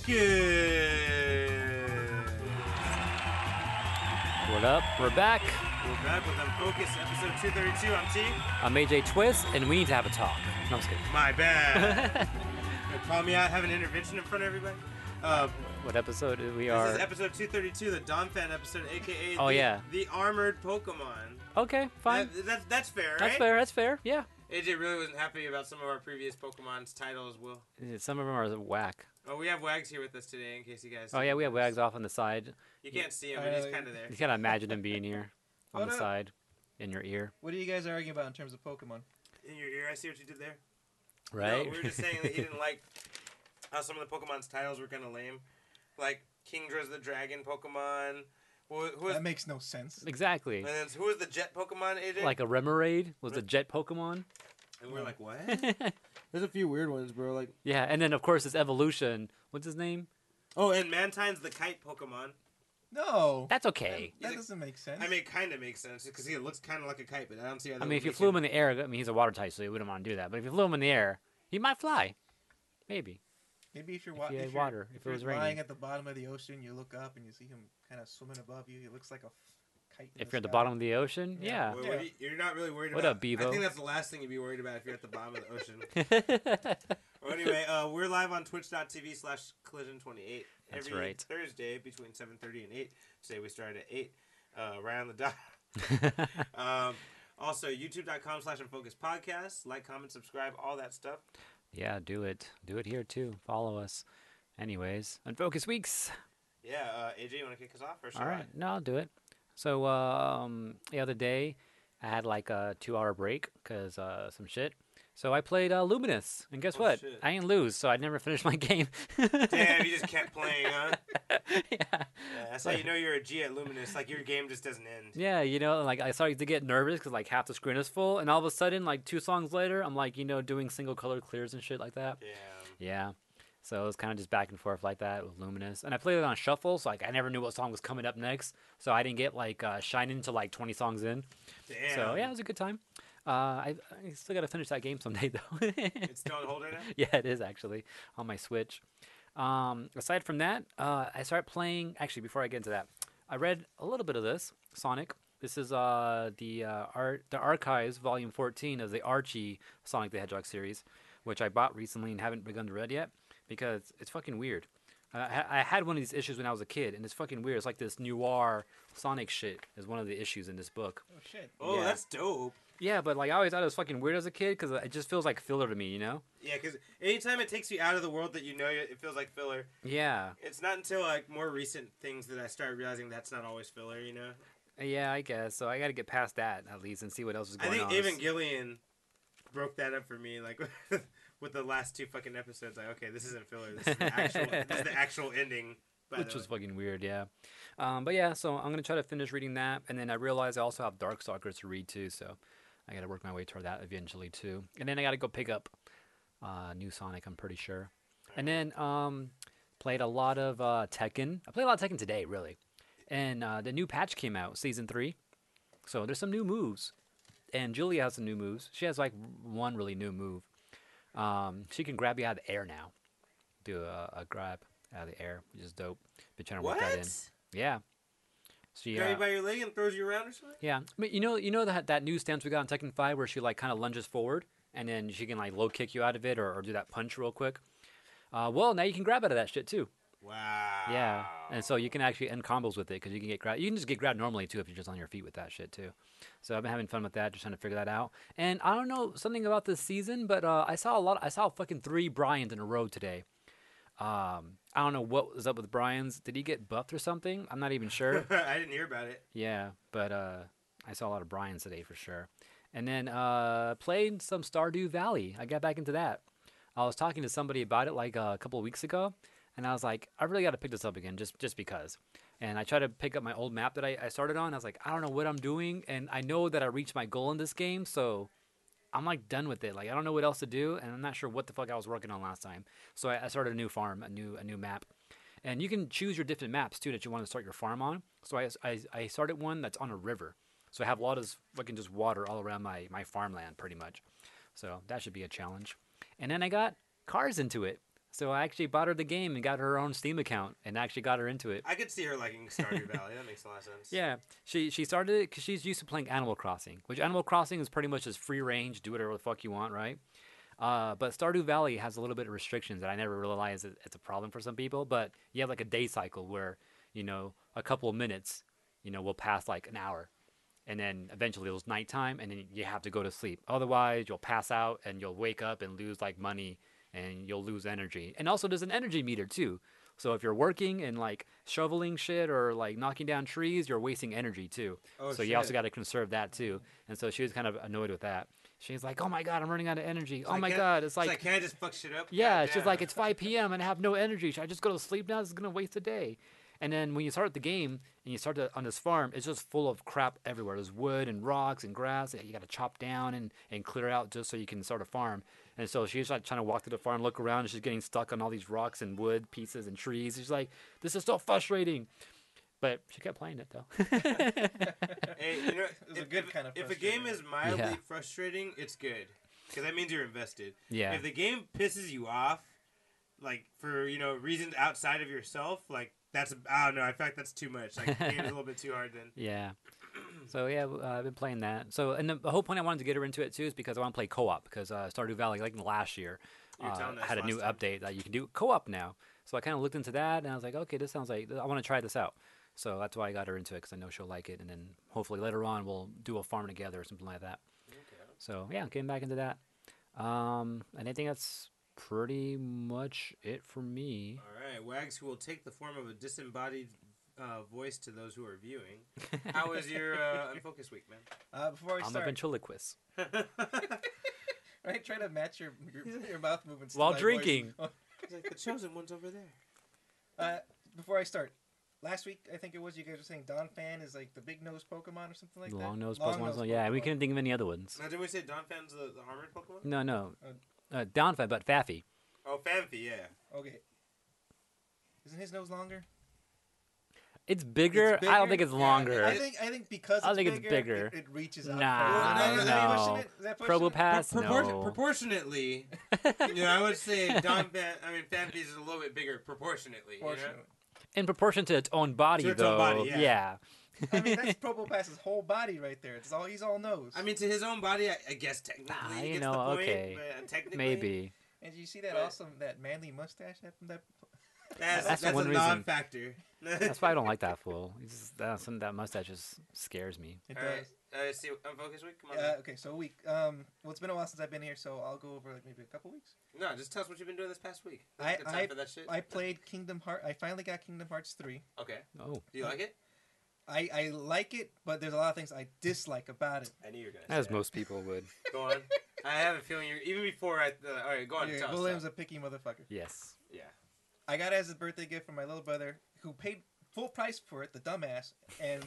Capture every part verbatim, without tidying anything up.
Focus. What up? We're back. We're back with Unfocus, episode two thirty-two. I'm T. I'm A J Twist, and we need to have a talk. No, I'm just kidding. My bad. Call me out, have an intervention in front of everybody. Uh, What episode we this are? is episode two thirty-two, the Don Fan episode, aka Oh, the, yeah. the Armored Pokemon. Okay, fine. That, that's, that's fair, right? That's fair. That's fair. Yeah. A J really wasn't happy about some of our previous Pokemon's titles, Will. Some of them are whack. Oh, we have Wags here with us today, in case you guys... Oh yeah, we have Wags off on the side. You can't see him, but he's kind of there. You kind of imagine him being here on What the up? side, in your ear, What are you guys arguing about in terms of Pokemon? In your ear, I see what you did there. right? No, we were just saying that he didn't like how some of the Pokemon's titles were kind of lame. Like, Kingdra's the dragon Pokemon. Who, who was, That makes no sense. Exactly. and then who was the jet Pokemon, A J? Like a Remoraid was a jet Pokemon. And we're like, what? There's a few weird ones, bro. Like, Yeah, and then of course his evolution. What's his name? oh, and Mantine's the kite Pokemon. No. That's okay. That He's a- doesn't make sense. I mean, it kind of makes sense because he looks kind of like a kite, but I don't see how. I that mean, would if you make flew him in the air, I mean, he's a water type, so you wouldn't want to do that. But if you flew him in the air, he might fly. Maybe. Maybe if you're, wa- he had if you're, water, if if it was you're lying raining. at the bottom of the ocean, you look up and you see him kind of swimming above you. He looks like a f- kite. in If you're at the sky. bottom of the ocean, Yeah. yeah. Well, what do you- you're not really worried What about. up, Bevo? I think that's the last thing you'd be worried about if you're at the bottom of the ocean. Well, anyway, uh, we're live on twitch.tv slash collision twenty-eight That's every right. Thursday between seven thirty and eight. Today we started at eight, uh, right on the dot. um, also, youtube.com slash unfocus podcast. Like, comment, subscribe, all that stuff. Yeah, do it. Do it here too. Follow us. Anyways, Unfocus Weeks. Yeah, uh, A J, you want to kick us off? Or shall All I? right, no, I'll do it. So um, the other day, I had like a two-hour break because uh, some shit. So I played uh, Luminous, and guess Oh, what? shit. I didn't lose, so I never finished my game. Damn, you just kept playing, huh? yeah. Yeah, that's how you know you're a G at Luminous. Like, your game just doesn't end. Yeah, you know, like I started to get nervous because like half the screen is full, and all of a sudden, like two songs later, I'm like, you know, doing single color clears and shit like that. Yeah. Yeah. So it was kind of just back and forth like that with Luminous. And I played it on shuffle, so like I never knew what song was coming up next. So I didn't get like uh, Shining until like twenty songs in. Damn. So yeah, it was a good time. Uh, I, I still got to finish that game someday though. It's still on hold right now? Yeah, it is actually on my Switch. Um, aside from that, uh, I started playing. Actually, before I get into that, I read a little bit of this Sonic. This is uh, the uh, art, the Archives Volume fourteen of the Archie Sonic the Hedgehog series, which I bought recently and haven't begun to read yet because it's fucking weird. Uh, I, I had one of these issues when I was a kid, and it's fucking weird. It's like this noir Sonic shit is one of the issues in this book. Oh shit. Oh, Yeah. that's dope. Yeah, but like I always thought it was fucking weird as a kid because it just feels like filler to me, you know? Yeah, because anytime it takes you out of the world that you know, it feels like filler. Yeah, It's not until like more recent things that I started realizing that's not always filler. You know, yeah, I guess. So I got to get past that at least and see what else is I going think on. Evangelion broke that up for me. Like with the last two fucking episodes, like okay, this isn't filler. This is the actual. This is the actual ending. by Which the was way. fucking weird, yeah. Um, but yeah, so I'm gonna try to finish reading that, and then I realized I also have Darkstalkers to read too, so I gotta work my way toward that eventually too. And then I gotta go pick up uh, new Sonic, I'm pretty sure. And then um, played a lot of uh, Tekken. I played a lot of Tekken today, really. And uh, the new patch came out, season three. So there's some new moves, and Julia has some new moves. She has like one really new move. Um, she can grab you out of the air now, do a, a grab out of the air, which is dope. Been trying to work What? that in. Yeah. She, Grab uh, you by your leg and throws you around or something? yeah. I mean, you know, you know that that new stance we got in Tekken five where she like kind of lunges forward and then she can like low kick you out of it or, or do that punch real quick. Uh, well, now you can grab out of that shit too. Wow. Yeah, and so you can actually end combos with it because you can get grab. You can just get grabbed normally too if you're just on your feet with that shit too. So I've been having fun with that, just trying to figure that out. And I don't know something about this season, but uh, I saw a lot. I saw fucking three Bryans in a row today. Um, I don't know what was up with Bryans. Did he get buffed or something? I'm not even sure. I didn't hear about it. Yeah, but uh, I saw a lot of Bryans today for sure. And then uh, played some Stardew Valley. I got back into that. I was talking to somebody about it like uh, a couple of weeks ago, and I was like, I really got to pick this up again, just just because. And I tried to pick up my old map that I, I started on. I was like, I don't know what I'm doing, and I know that I reached my goal in this game, so I'm like done with it. Like I don't know what else to do, and I'm not sure what the fuck I was working on last time. So I, I started a new farm, a new a new map, and you can choose your different maps too that you want to start your farm on. So I I, I started one that's on a river, so I have a lot of fucking just water all around my my farmland pretty much. So that should be a challenge. And then I got cars into it. So I actually bought her the game and got her own Steam account and actually got her into it. I could see her liking Stardew Valley. That makes a lot of sense. Yeah, she she started it because she's used to playing Animal Crossing, which Animal Crossing is pretty much just free range, do whatever the fuck you want, right? Uh, but Stardew Valley has a little bit of restrictions that I never realized it- it's a problem for some people. But you have like a day cycle where you know a couple of minutes, you know, will pass like an hour, and then eventually it was nighttime, and then you have to go to sleep. Otherwise, you'll pass out and you'll wake up and lose like money and you'll lose energy. And also, there's an energy meter too. So if you're working and like shoveling shit or like knocking down trees, you're wasting energy too. Oh, so you also shit. got to conserve that too. And so she was kind of annoyed with that. She's like, "Oh my god, I'm running out of energy. It's oh like, my can't- god, it's It's like, like, can I just fuck shit up? yeah." God She's damn. like, "It's five p.m. and I have no energy. Should I just go to sleep now? This is gonna waste a day." And then when you start the game and you start to, on this farm, it's just full of crap everywhere. There's wood and rocks and grass that you got to chop down and, and clear out just so you can start a farm. And so she's like trying to walk to the farm, look around, and she's getting stuck on all these rocks and wood pieces and trees. She's like, "This is so frustrating." But she kept playing it though. Hey, you know, It was a if, good if- kind of if a game is mildly Yeah. frustrating, it's good because that means you're invested. Yeah. If the game pisses you off, like for you know reasons outside of yourself, like that's I don't know. I feel like that's too much. Like the game's a little bit too hard then. Yeah. So yeah, uh, I've been playing that. So and the, the whole point I wanted to get her into it too is because I want to play co-op because uh, Stardew Valley, like last year, You were uh, telling us had a new last time. update that you can do co-op now. So I kind of looked into that and I was like, okay, this sounds like I want to try this out. So that's why I got her into it because I know she'll like it, and then hopefully later on we'll do a farm together or something like that. So yeah, getting back into that. Um, and I think that's pretty much it for me. All right, Wags, who will take the form of a disembodied uh, voice to those who are viewing. How was your uh, Unfocused week, man? Uh, before I I'm a start, ventriloquist. right, try to match your your, your mouth movements to While my voice. drinking. It's like the chosen one's over there. Uh, before I start, last week I think it was you guys were saying Don Fan is like the big nose Pokemon or something like that. Long nose Long Pokemon. nose So yeah, we Pokemon. couldn't think of any other ones. Now, did we say Don Fan's the, the armored Pokemon? No, no. Uh, Downfed, but Faffy. Oh, Fanfi, yeah. Okay. Isn't his nose longer? It's bigger. It's I don't bigger? think it's Yeah, longer. I think I think because I it's think it's bigger, bigger. It, it reaches out. Nah, further. Is that pushing no. it? Is that pushing it? Probopass, Propor- no. Proportionately, you know, I would say Don Fan. I mean, Fanfi's is a little bit bigger proportionately. You know? Proportionally. In proportion to its own body, To its though. own body, yeah. I mean, that's Probopass's whole body right there. It's all he's all nose. I mean, to his own body, I, I guess technically Ah, he you gets know, the point. okay. But uh, technically, Maybe. and you see that But- awesome that manly mustache that that That's, That's that's, the one a reason. non-factor. That's why I don't like that fool. He's just, that, some, that mustache just scares me. it All does. right, uh, see, Unfocused week. Come on. Uh, man. okay, so a week. Um, well, it's been a while since I've been here, so I'll go over like maybe a couple weeks. No, just tell us what you've been doing this past week. I- That's a good time I- for that shit. I played Kingdom Heart. I finally got Kingdom Hearts three. okay. Oh, Do you like it? I, I like it, but there's a lot of things I dislike about it. I knew you were gonna. as say that. most people would. Go on. I have a feeling you're even before I. Uh, all right, go on. Yeah, tell us, William's tell a picky motherfucker. Yes. us. Yeah. I got it as a birthday gift from my little brother, who paid full price for it, the dumbass. And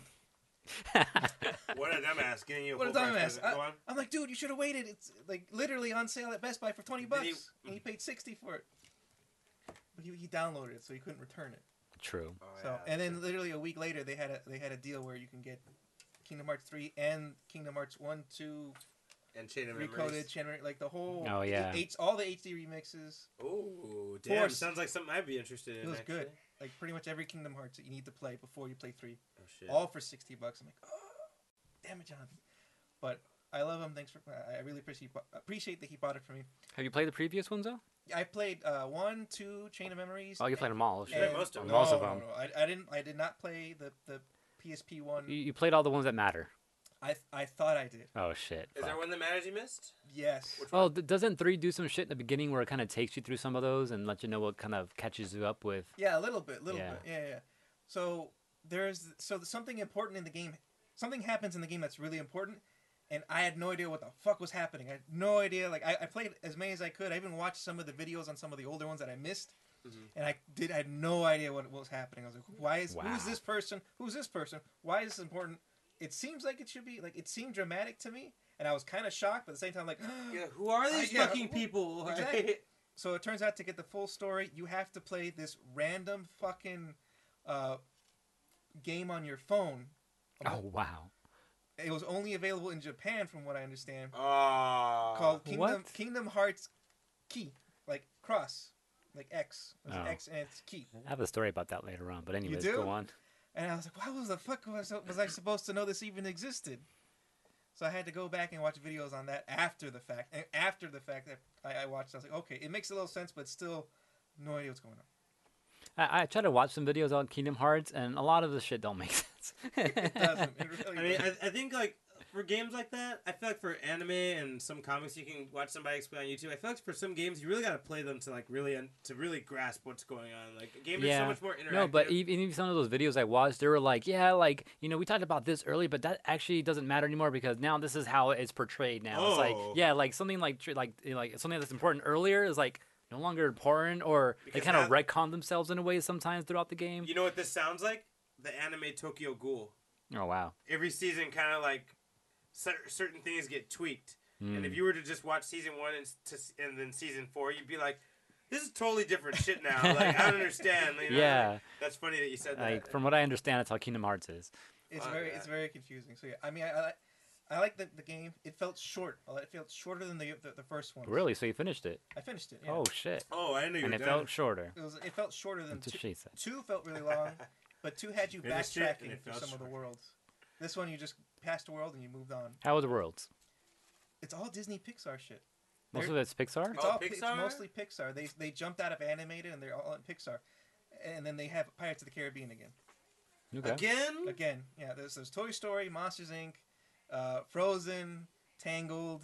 What a dumbass getting you a what a full price dumbass! present. Go I, on. I'm like, dude, you should have waited. It's like literally on sale at Best Buy for twenty Did bucks, he- and he paid sixty for it. But he, he downloaded it, so he couldn't return it. True. Oh, So yeah, and then that's literally a week later, they had a they had a deal where you can get Kingdom Hearts three and Kingdom Hearts one, two, it. And Chain of recoded, Memories. gener- like the whole Oh, yeah. H, all the H D remixes. Ooh, damn! Force. Sounds like something I'd be interested in. It was actually. good. Like pretty much every Kingdom Hearts that you need to play before you play three, Oh shit. all for sixty bucks. I'm like, oh, damn it, Jonathan. But I love him. Thanks for. I really appreciate appreciate that he bought it for me. Have you played the previous ones though? I played uh, one, two, Chain of Memories. Oh, you played them all. You Shit. played most of Or them. Most no, of them. No, no, I, I didn't. I did not play the the P S P one. You, you played all the ones that matter. I I thought I did. Oh shit. Is Fuck. there one that matters you missed? Yes. Which Well, d- doesn't three do some shit in the beginning where it kind of takes you through some of those and let you know what kind of catches you up with? Yeah, a little bit, little Yeah. bit. Yeah, yeah. So there's so something important in the game. Something happens in the game that's really important, and I had no idea what the fuck was happening. I had no idea. Like I, I played as many as I could. I even watched some of the videos on some of the older ones that I missed, Mhm. and I did. I had no idea what, what was happening. I was like, why is who's Wow. this person? Who's this person? Why is this important? It seems like it should be like it seemed dramatic to me, and I was kind of shocked, but at the same time, like, Yeah, who are these Uh, yeah, fucking who- people? exactly. So it turns out to get the full story, you have to play this random fucking uh, game on your phone. Oh wow. It was only available in Japan, from what I understand, Oh. called Kingdom what? Kingdom Hearts Key, like cross. like X. It was Oh. X and it's keep. I have a story about that later on, but anyways, do? go on. And I was like, how was the fuck was, was I supposed to know this even existed? So I had to go back and watch videos on that after the fact. And after the fact that I, I watched, I was like, okay, it makes a little sense, but still, no idea what's going on. I, I try to watch some videos on Kingdom Hearts, and a lot of the shit don't make sense. It doesn't. It really I mean, doesn't. I, I think like for games like that, I feel like for anime and some comics you can watch somebody explain on YouTube. I feel like for some games you really got to play them to like really un- to really grasp what's going on. Like a game is so Yeah. much more interactive. No, but even, even some of those videos I watched, they were like, yeah, like, you know, we talked about this earlier, but that actually doesn't matter anymore because now this is how it's portrayed now. It's like, Oh. yeah, like something like, tr- like, like something that's important earlier is like no longer important, or they Because kind of now- retcon themselves in a way sometimes throughout the game. You know what this sounds like? The anime Tokyo Ghoul. Oh, wow. Every season, kind of like cer- certain things get tweaked. And Mm. if you were to just watch season one and, s- to, s- and then season four, you'd be like, "This is totally different shit now." Like I don't understand. You know? Yeah. Like, that's funny that you said that. Like, from what I understand, that's how Kingdom Hearts is. It's Oh, very, yeah. it's very confusing. So yeah, I mean, I, I, I like the, the game. It felt short. It felt shorter than the the, the first one. Really? So you finished it? I finished it. Yeah. Oh, shit. oh, I didn't know you And were it done. felt shorter. It was. It felt shorter than That's what two. she said. Two felt really long, but two had you Finished it, and backtracking it through felt some of the short. worlds. This one you just passed a world and you moved on. How was the worlds? It's all Disney Pixar shit. Most They're- of it's Pixar? It's Oh, all Pi- it's Pixar? mostly Pixar. They they jumped out of animated and they're all in Pixar, and then they have Pirates of the Caribbean again. Okay. Again? Again, yeah. There's there's Toy Story, Monsters Incorporated, uh, Frozen, Tangled,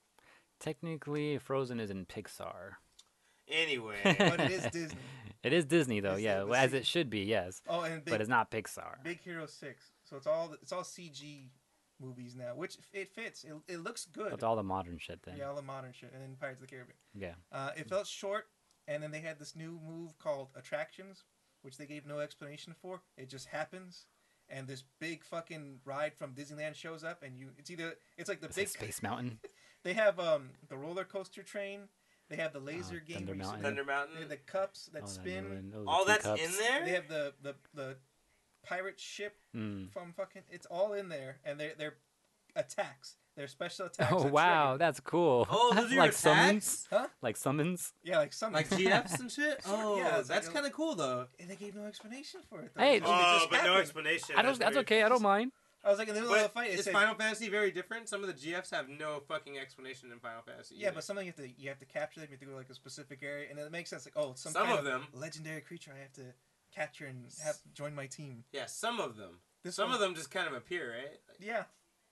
Technically, Frozen is in Pixar. Anyway. but it is Disney. It is Disney, though, It's yeah, the- the as C- it should be, yes. Oh, and Big, But it's not Pixar. Big Hero Six. So it's all it's all C G movies now, which it fits. It, it looks good. That's all the modern shit then. Yeah, all the modern shit, and then Pirates of the Caribbean. Yeah. Uh, it felt short, and then they had this new move called attractions, which they gave no explanation for. It just happens, and this big fucking ride from Disneyland shows up, and you it's either it's like the Is big it Space Mountain? they have um the roller coaster train, they have the laser game, Thunder where you sit- Mountain. Thunder they Mountain. have the cups that Oh, I spin. knew it. Those are All two that's cups. in there? They have the, the the pirate ship Mm. from fucking. It's all in there, and they're they're attacks. They're special attacks. Oh, are wow, triggered. that's cool. Oh, those are your like attacks? summons? Huh? Like summons? Yeah, like some Like G Fs and shit? Sort of, Oh, yeah, it's like that's a- kind of cool, though. And they gave no explanation for it. Though. Hey, It just- it Oh, just but no happened. explanation. I don't, that's weird. okay, I don't mind. I was like in the middle of the But fight. It is said, Final Fantasy very different? Some of the G Fs have no fucking explanation in Final Fantasy. yeah, either. but something you have to you have to capture them. You have to go to like a specific area, and it makes sense. Like, oh, some, Some kind of them. legendary creature I have to capture and have join my team. Yeah, some of them. This Some one- of them just kind of appear, right? Like, Yeah,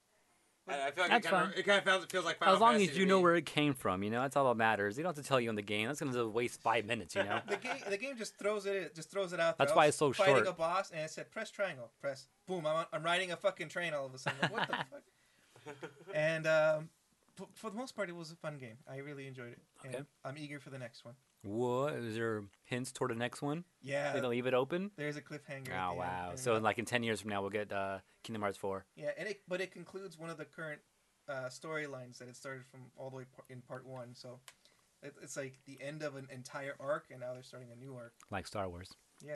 I, I feel like That's it kind, fine. of, it kind of feels, feels like Final As long Fantasy as you know where it came from, you know, that's all that matters. You don't have to tell you in the game. That's going to waste five minutes, you know? the game the game just throws it it just throws it out. There. That's I why was it's so fighting short. a boss, and it said press triangle, press boom. I'm on, I'm riding a fucking train all of a sudden. Like, what the fuck? And um, f- for the most part, it was a fun game. I really enjoyed it, and Okay. I'm eager for the next one. What? Is there hints toward the next one? Yeah, They don't leave it open? there's a cliffhanger. at Oh, the end, wow. and, So, uh, like, in ten years from now, we'll get uh, Kingdom Hearts four. yeah, and it but it concludes one of the current uh, storylines that it started from all the way par- in part one. So it, it's like the end of an entire arc, and now they're starting a new arc. Like Star Wars. Yeah.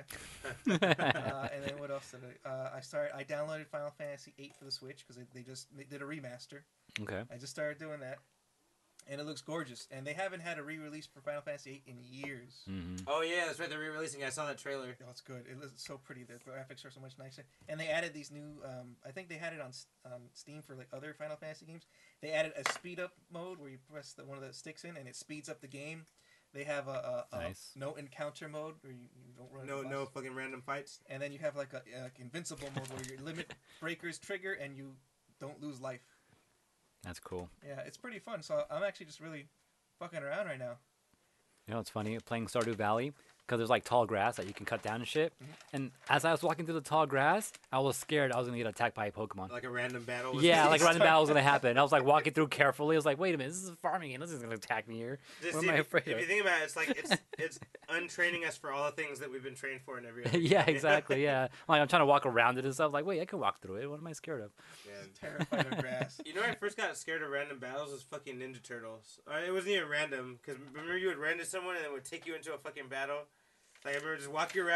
uh, and then what else did I? Uh, I started. I downloaded Final Fantasy eight for the Switch because they, they just they did a remaster. Okay. I just started doing that, and it looks gorgeous. And they haven't had a re-release for Final Fantasy eight in years. Mm-hmm. Oh, yeah, that's right. They're re-releasing. I saw that trailer. Oh, it's good. It looks so pretty. The graphics are so much nicer. And they added these new. Um, I think they had it on S- on Steam for like other Final Fantasy games. They added a speed up mode where you press the, one of the sticks in and it speeds up the game. They have a, a, a Nice. no encounter mode where you, you don't run. No, into no boss. fucking random fights. And then you have like a, a invincible mode where your limit breakers trigger and you don't lose life. That's cool. Yeah, it's pretty fun. So I'm actually just really fucking around right now. You know, it's funny playing Stardew Valley because there's like tall grass that you can cut down and shit. Mhm. And as I was walking through the tall grass, I was scared I was gonna get attacked by a Pokemon. Like a random battle. with Yeah, these. like a random battle was gonna happen. I was like walking through carefully. I was like, wait a minute, this is a farming game. This is gonna attack me here. Just What see, am I if- afraid If of? you think about it, it's like it's it's untraining us for all the things that we've been trained for in every other yeah, game. exactly. Yeah, like I'm trying to walk around it and stuff. Like, wait, I can walk through it. What am I scared of? Yeah. Terrified of grass. You know, when I first got scared of random battles was fucking Ninja Turtles. Uh, it wasn't even random because remember you would random someone and it would take you into a fucking battle. Like I remember just walking around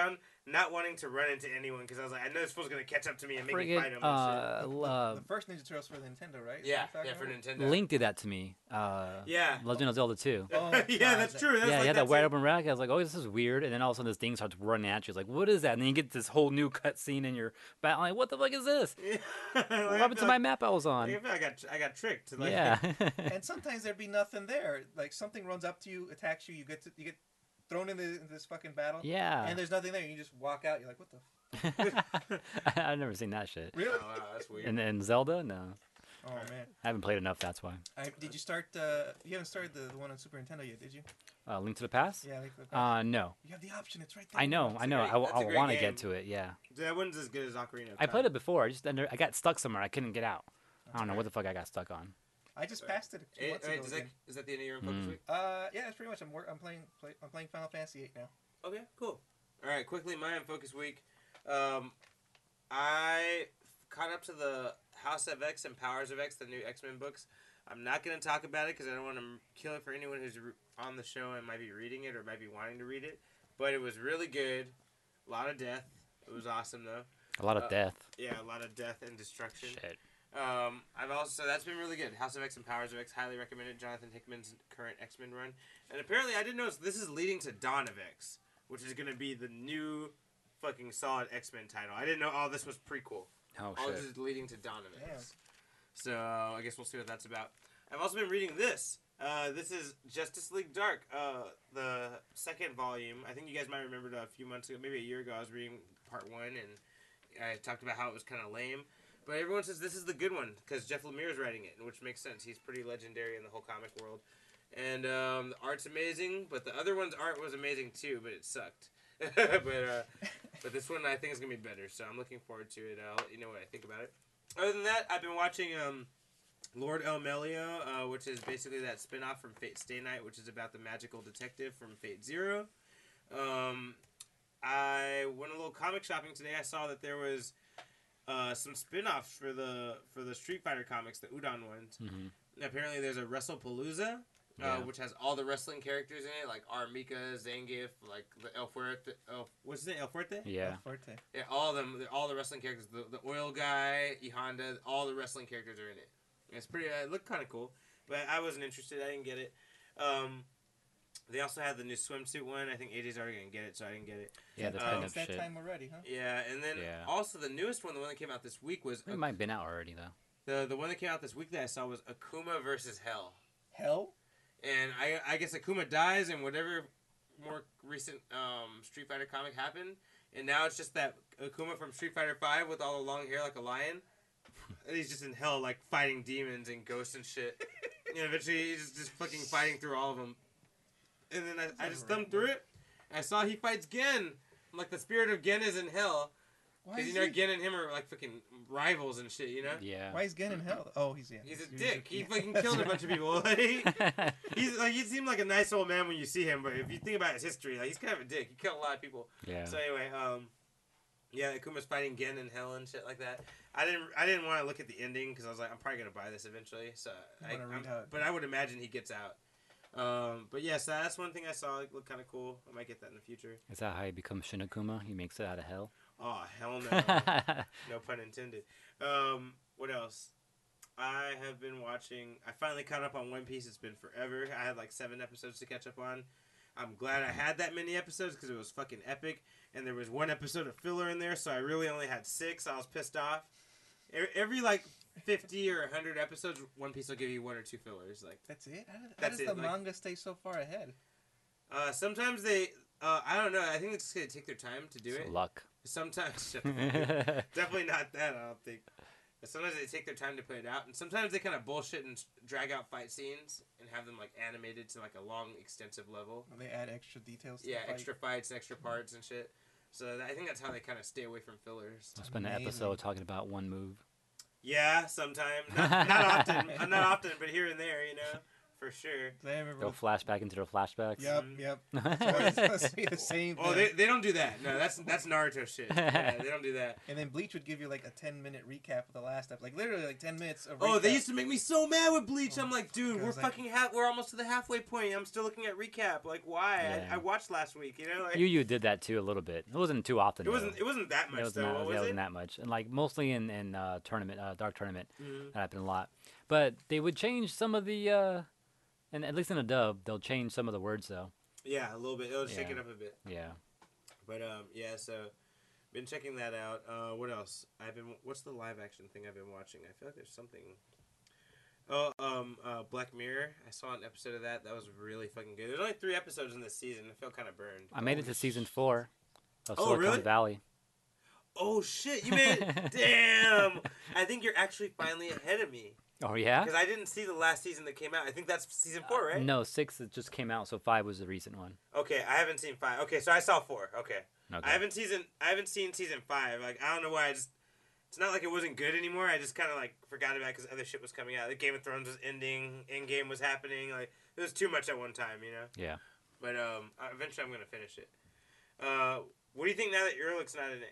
not wanting to run into anyone because I was like, I know this fool's gonna catch up to me and make me Friggin', fight him. uh, and The, uh, the first Ninja Turtles for the Nintendo, right? Is shit. Yeah, that what yeah, you're for talking Nintendo. Link did that to me. Uh, Yeah. Legend of Zelda two. Oh, yeah, God, that's that- true. That's yeah, like he had that that's wide it. open rack. I was like, oh, this is weird. And then all of a sudden, this thing starts running at you. It's like, what is that? And then you get this whole new cutscene in your battle. Like, what the fuck is this? Yeah. What Like, I happened to feel my like- map I was on? I feel like I got I got tricked. Like, Yeah. And sometimes there'd be nothing there. Like something runs up to you, attacks you. You get to, you get thrown into, into this fucking battle. yeah. And there's nothing there. You just walk out. You're like, what the? F-? I've never seen that shit. Really? Oh, wow, that's weird. And then Zelda? No. Oh man. I haven't played enough, that's why. I, did you start? Uh, you haven't started the, the one on Super Nintendo yet, did you? Uh, Link to the Past? Yeah. Like the, Uh, no. you have the option. It's right there. I know, I a know. great- I, that's a I great want to game. get to it, yeah. That one's as good as Ocarina of I Time. played it before. I just I, never, I got stuck somewhere. I couldn't get out. I don't know what the fuck I got stuck on. I just passed it two Eh, months wait, ago. is, that, again. is that the end of your own focus Mm. week? Uh, yeah, that's pretty much. I'm work, I'm playing. Play, I'm playing Final Fantasy eight now. Okay, cool. All right, quickly, my own focus week. Um, I caught up to the House of X and Powers of X, the new X Men books. I'm not going to talk about it because I don't want to kill it for anyone who's re- on the show and might be reading it or might be wanting to read it. But it was really good. A lot of death. It was awesome, though. A lot of Uh, death. Yeah, a lot of death and destruction. Shit. Um, I've also so that's been really good. House of X and Powers of X, highly recommended. Jonathan Hickman's current X Men run, and apparently I didn't know this is leading to Dawn of X, which is gonna be the new fucking solid X Men title. I didn't know all this was prequel. Oh, all this shit. is leading to Dawn of Damn. X. So I guess we'll see what that's about. I've also been reading this. Uh, this is Justice League Dark, uh, the second volume. I think you guys might remember it a few months ago, maybe a year ago. I was reading part one, and I talked about how it was kind of lame. But everyone says this is the good one because Jeff Lemire is writing it, which makes sense. He's pretty legendary in the whole comic world. And um, the art's amazing, but the other one's art was amazing too, but it sucked. but uh, but this one I think is going to be better, so I'm looking forward to it. I'll let you know what I think about it. Other than that, I've been watching um, Lord El Melio, uh, which is basically that spin-off from Fate Stay Night, which is about the magical detective from Fate Zero. Um, I went a little comic shopping today. I saw that there was uh, some spin-offs for the for the Street Fighter comics, the Udon ones. hmm Apparently there's a WrestlePalooza, Yeah. uh, which has all the wrestling characters in it, like Armika, Zangief, like the El Fuerte. El, what's his name? El Fuerte? Yeah. Forte. Yeah, all of them. All the wrestling characters. The, the oil guy, E Honda, all the wrestling characters are in it. It's pretty. Uh, it looked kind of cool, but I wasn't interested. I didn't get it. Um, they also had the new swimsuit one. I think A J's already gonna get it, so I didn't get it. Yeah, the Uh, pin It's up that shit. time already, huh? Yeah, and then Yeah. also the newest one, the one that came out this week was It might have been out already, though. the the one that came out this week that I saw was Akuma versus Hell. Hell. And I I guess Akuma dies, and whatever more recent um, Street Fighter comic happened, and now it's just that Akuma from Street Fighter Five with all the long hair like a lion. And he's just in hell, like fighting demons and ghosts and shit. And eventually, he's just fucking fighting through all of them. And then I, I just thumbed through it. And I saw he fights Gen. I'm like, the spirit of Gen is in hell. Why Because is, you know, he, Gen and him are like fucking rivals and shit. You know. Yeah. why is Gen in hell? Oh, he's yeah. He's a he's dick. He yeah. fucking killed a bunch of people. He's like, he seemed like a nice old man when you see him, but if you think about his history, like he's kind of a dick. He killed a lot of people. yeah. So anyway, um, yeah, Akuma's fighting Gen in hell and shit like that. I didn't, I didn't want to look at the ending because I was like, I'm probably gonna buy this eventually. So, I, wanna read I'm- how it but I would imagine he gets out. Um, but yeah, so that's one thing I saw. Like, looked kind of cool. I might get that in the future. Is that how he becomes Shinakuma? He makes it out of hell? Oh hell no, no pun intended. Um, what else? I have been watching. I finally caught up on One Piece. It's been forever. I had like seven episodes to catch up on. I'm glad I had that many episodes because it was fucking epic. And there was one episode of filler in there, so I really only had six. I was pissed off. E- Every like fifty or one hundred episodes, One Piece will give you one or two fillers. Like That's it. How, did, how That's does it, the like- manga stay so far ahead? uh, sometimes they, uh, I don't know. I think it's just gonna take their time to do It's it. luck. Sometimes, shut the fuck up. Definitely not that. I don't think. But sometimes they take their time to put it out, and sometimes they kind of bullshit and s- drag out fight scenes and have them like animated to like a long, extensive level. They add extra details. To Yeah, the fight. extra fights, extra parts and shit. So th- I think that's how they kind of stay away from fillers. I'll spend an Amazing. episode talking about one move. Yeah, sometimes. Not, not often. uh, Not often, but here and there, you know. for sure. I remember. They'll flash back into their flashbacks. Yep, Mhm. yep. It's supposed to be the same thing. Oh, they, they don't do that. No, that's that's Naruto shit. Yeah, they don't do that. And then Bleach would give you like a ten minute recap of the last episode, like literally like ten minutes of. Oh, they recap. used to make me so mad with Bleach. Oh, I'm like, dude, we're because, like- fucking half. We're almost to the halfway point. I'm still looking at recap. Like, why? Yeah. I, I watched last week. You know, like, Yu Yu did that too a little bit. It wasn't too often. it wasn't. though. It wasn't that much It was though. not, What yeah, was it it? wasn't that much, and like mostly in in uh, tournament, uh, dark tournament, Mhm. that happened a lot. But they would change some of the, uh, and at least in a dub, they'll change some of the words though. Yeah, a little bit. It'll shake Yeah. it up a bit. Yeah. But um, yeah. So, been checking that out. Uh, what else? I've been. What's the live action thing I've been watching? I feel like there's something. Oh, um, uh, Black Mirror. I saw an episode of that. That was really fucking good. There's only three episodes in this season. I felt kind of burned. I made it Holy to season sh- four of Oh, Silicon really? Valley. Oh shit! You made it. Damn. I think you're actually finally ahead of me Oh yeah. because I didn't see the last season that came out. I think that's season four, right? No, six that just came out, so five was the recent one. Okay, I haven't seen five. Okay, so I saw four. Okay. Okay. I haven't season. I haven't seen season five. Like I don't know why. I just. It's not like it wasn't good anymore. I just kind of like forgot about it because other shit was coming out. Like Game of Thrones was ending. Endgame was happening. Like it was too much at one time, you know. Yeah. But um, uh, eventually I'm gonna finish it. Uh, what do you think now that Ehrlich's not in it?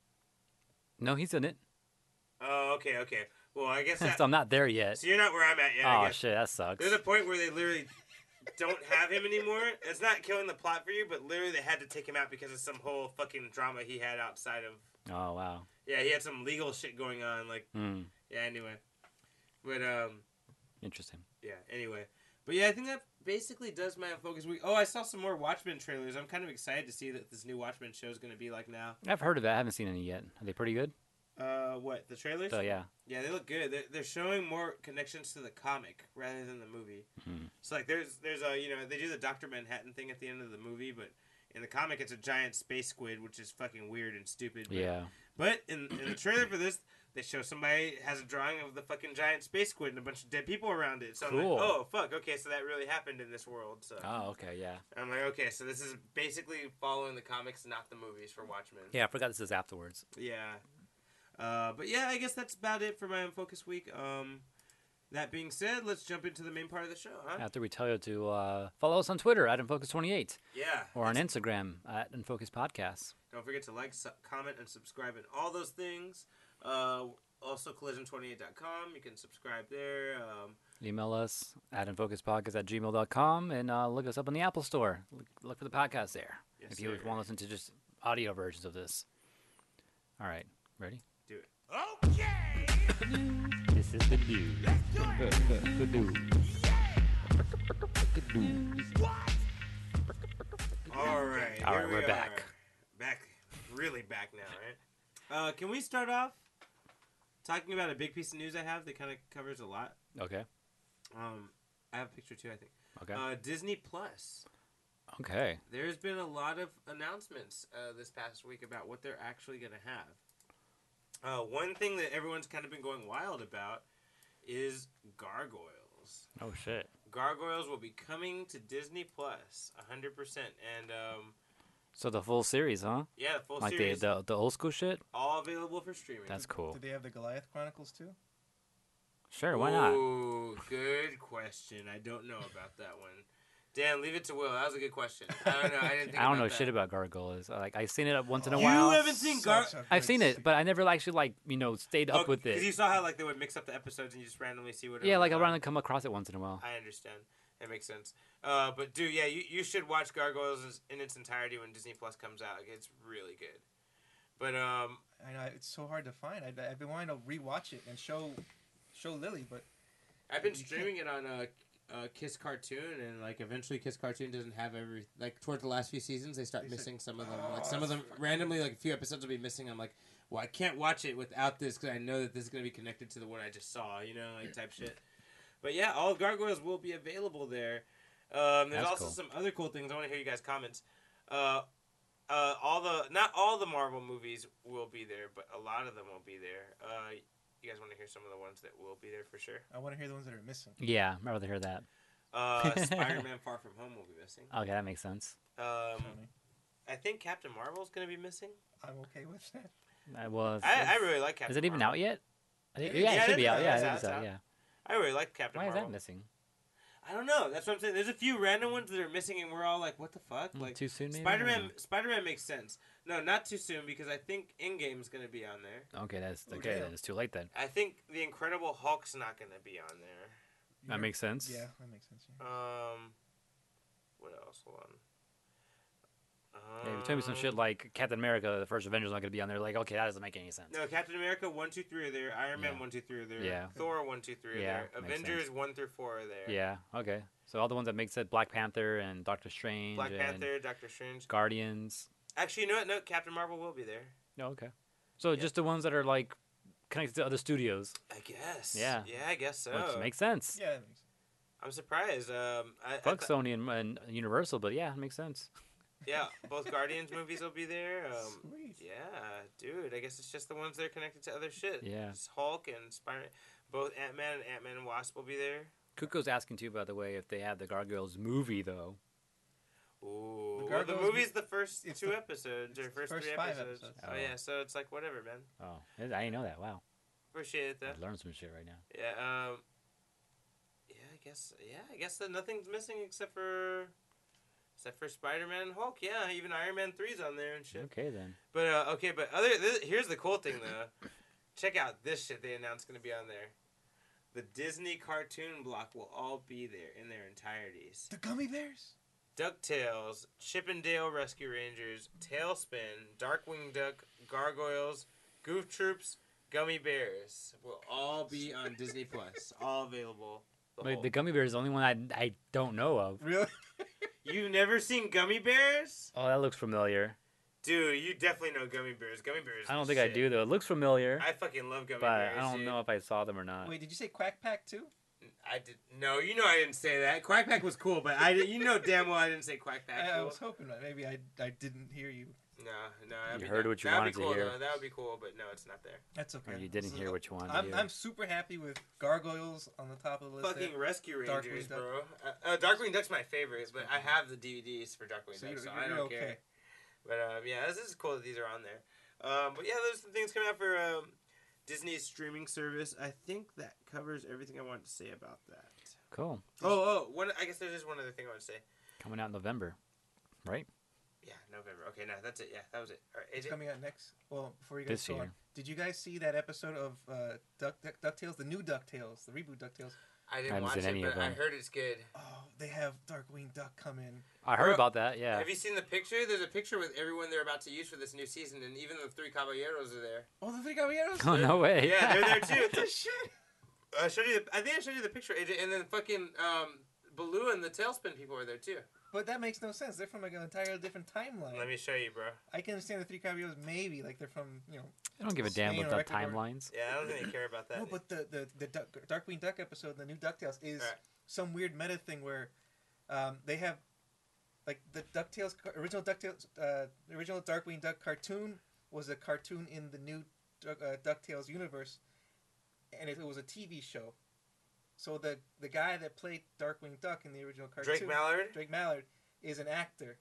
No, he's in it. Oh, okay, okay. Well, I guess that, so I'm not there yet. so you're not where I'm at yet. I oh guess. shit, that sucks. There's a point where they literally don't have him anymore. It's not killing the plot for you, but literally they had to take him out because of some whole fucking drama he had outside of. Oh wow. Yeah, he had some legal shit going on. Like, Hmm. yeah. Anyway, but um, Interesting. yeah. Anyway, but yeah, I think that basically does my focus week. Oh, I saw some more Watchmen trailers. I'm kind of excited to see that this new Watchmen show is going to be like now. I've heard of it. I haven't seen any yet. Are they pretty good? Uh, what the trailers? So yeah. Yeah, they look good. They're, they're showing more connections to the comic rather than the movie. Hmm. So like, there's there's a you know they do the Doctor Manhattan thing at the end of the movie, but in the comic it's a giant space squid, which is fucking weird and stupid. But, Yeah. But in in the trailer for this, they show somebody has a drawing of the fucking giant space squid and a bunch of dead people around it. So I'm Cool. like, oh fuck, okay, so that really happened in this world. So Oh okay. Yeah. I'm like, okay, so this is basically following the comics, not the movies for Watchmen. Yeah. I forgot this is afterwards. Yeah. Uh, but yeah, I guess that's about it for my Unfocused week. Um, that being said, let's jump into the main part of the show, huh? After we tell you to uh, follow us on Twitter at Unfocus twenty-eight Yeah. or on Instagram at Unfocus Podcasts. Don't forget to like, su- comment, and subscribe and all those things. Uh, also, collision twenty-eight dot com. You can subscribe there. Um, Email us at unfocuspodcast at gmail dot com and uh, look us up in the Apple Store. Look, look for the podcast there Yes, if you sir. want to listen to just audio versions of this. All right. Ready? do it. Okay, This is the news. The news. The news. what? All right. All here right, we we're are. back. Back. Really back now, right? Uh, can we start off talking about a big piece of news I have that kind of covers a lot? Okay. Um, I have a picture too, I think. Okay. Uh, Disney Plus. Okay. There's been a lot of announcements uh, this past week about what they're actually going to have. Uh, one thing that everyone's kind of been going wild about is Gargoyles. Oh shit. Gargoyles will be coming to Disney Plus, one hundred percent. And, um, So the full series, huh? yeah, the full Like the, series, the the old school shit. all available for streaming. That's cool. Do they have the Goliath Chronicles too? Sure. Why not? Ooh, good question. I don't know about that one. Dan, leave it to Will. That was a good question. I don't know. I didn't think I don't about know that. shit about gargoyles. Like I've seen it once in a You while. haven't seen Gar- Such a I've good seen it, se- but I never actually like you know stayed up with Because it. you saw how like they would mix up the episodes and you just randomly see what. Yeah, like I randomly come across it once in a while. I understand. That makes sense. Uh, but dude, yeah, you, you should watch Gargoyles in its entirety when Disney Plus comes out. Like, it's really good. But um, I know it's so hard to find. I, I've been wanting to rewatch it and show show Lily, but I've been You streaming it on uh, uh, Kiss Cartoon, and like eventually Kiss Cartoon doesn't have every like towards the last few seasons they start They said- missing some of them. Oh, Like some of that's them fucking randomly, like a few episodes will be missing. I'm like, well, I can't watch it without this because I know that this is gonna be connected to the one I just saw. You know, like type shit. But yeah, all of Gargoyles will be available there. Um, there's That's also cool. some other cool things. I want to hear you guys' comments. Uh, uh, all the not all the Marvel movies will be there, but a lot of them will be there. Uh, you guys want to hear some of the ones that will be there for sure? I want to hear the ones that are missing. Yeah, I'd rather hear that. Uh, Spider-Man: Far From Home will be missing. Okay, that makes sense. Um, Tony. I think Captain Marvel's gonna be missing. I'm okay with that. I was. I, I really like Captain. Is it even Marvel. out yet? I think, It is. yeah, Yeah, it should it be is out. out. Yeah, It's it out, is it's out. out. Yeah. I really like Captain Why is Marvel. that missing? I don't know. That's what I'm saying. There's a few random ones that are missing, and we're all like, "What the fuck?" Mm, Like too soon, maybe? I Spider don't Man. know. Spider Man makes sense. No, not too soon because I think Endgame's gonna be on there. Okay, that's Oh, okay. damn. Then it's too late then. I think the Incredible Hulk's not gonna be on there. That makes sense. Yeah, that makes sense. Yeah. Um, what else? Hold on. Yeah, you tell me some shit Um, like Captain America, the first Avengers, not gonna be on there. Like, okay, that doesn't make any sense. No, Captain America one, two, three are there. Iron Man Yeah. one, two, three are there. Yeah. Thor one, two, three are Yeah, there. makes Avengers sense. one through four are there. Yeah. Okay. So all the ones that make sense: Black Panther and Doctor Strange. Black and Panther, Doctor Strange. Guardians. Actually, you know what? No, Captain Marvel will be there. No. Okay. So Yeah. just the ones that are like connected to other studios, I guess. Yeah. Yeah, I guess so. which makes sense. Yeah, that makes sense. I'm surprised. Um, I, I Fuck thought- Sony and, and Universal, but yeah, it makes sense. yeah, both Guardians movies will be there. Um, Sweet. yeah, dude. I guess it's just the ones that are connected to other shit. Yeah. It's Hulk and Spider. Both Ant Man and Ant Man and Wasp will be there. Kuko's asking too, by the way, if they have the Gargoyles movie though. Ooh, The well, the Gargoyles movie's mo- the first it's two the- episodes or it's the first, first three five episodes. episodes. Oh Oh. yeah, so it's like whatever, man. Oh, I didn't know that. Wow, Appreciate it though. I learned some shit right now. Yeah. Um. Yeah, I guess. Yeah, I guess that nothing's missing except for, except for Spider Man and Hulk. Yeah, even Iron Man three's on there and shit. Okay then. But uh, okay, but other this, here's the cool thing though. Check out this shit they announced gonna be on there. The Disney cartoon block will all be there in their entireties. The gummy bears. DuckTales, Chip and Dale Rescue Rangers, Tailspin, Darkwing Duck, Gargoyles, Goof Troops, Gummy Bears will all be on Disney Plus. All available. The Wait, whole- the Gummy Bear is the only one I, I don't know of. Really? You've never seen Gummy Bears? Oh, that looks familiar. Dude, you definitely know Gummy Bears. Gummy Bears. I don't is think I shit. do though. It looks familiar, I fucking love Gummy but Bears. I don't dude. know if I saw them or not. Wait, did you say Quack Pack too? I did no. You know I didn't say that. Quack Pack was cool, but I did, you know damn well I didn't say Quack Pack. I, I cool. was hoping that maybe I I didn't hear you. No, no. that'd You be heard dope. what you that'd wanted be to cool, hear. Though. That would be cool, but no, it's not there. That's okay. Or you didn't So, hear what you wanted I'm to hear. I'm super happy with Gargoyles on the top of the list. Fucking there. Rescue Darkwing Rangers, Duck. bro. Uh, uh, Darkwing Duck's my favorite, but I have the D V Ds for Darkwing So Duck, you're- so you're I don't okay. care. But um, yeah, this is cool that these are on there. Um, but yeah, there's some things coming out for um, Disney's streaming service. I think that covers everything I wanted to say about that. Cool. Oh, oh, one. I guess there's just one other thing I want to say. Coming out in November, right? Yeah, November. Okay, no, that's it. Yeah, that was it. All right, It's A J. coming out next. Well, before you guys This go on, year. did you guys see that episode of uh, Duck, Duck Ducktales, the new Ducktales, the reboot Ducktales? I I didn't haven't watch seen it, any of but I them. heard it's good. Oh, they have Darkwing Duck come in. I heard Bro, about that. Yeah. Have you seen the picture? There's a picture with everyone they're about to use for this new season, and even the three caballeros are there. Oh, the three caballeros. Oh no way. Yeah, they're there too. What the shit? I showed you. The, I think I showed you the picture, A J, and then fucking um, Baloo and the Tailspin people are there too. But that makes no sense. They're from like an entirely different timeline. Let me show you, bro. I can understand the three caballeros maybe like they're from you know. I don't give a damn Spain about or the Ecuador. timelines. Yeah, I don't think they care about that. No, but the the the Duck, Darkwing Duck episode, the new Ducktales, is Alright. some weird meta thing where um, they have like the Ducktales ca- original Ducktales uh, the original Darkwing Duck cartoon was a cartoon in the new Duck, uh, Ducktales universe, and it, it was a T V show. So the the guy that played Darkwing Duck in the original cartoon, Drake Mallard. Drake Mallard, is an actor.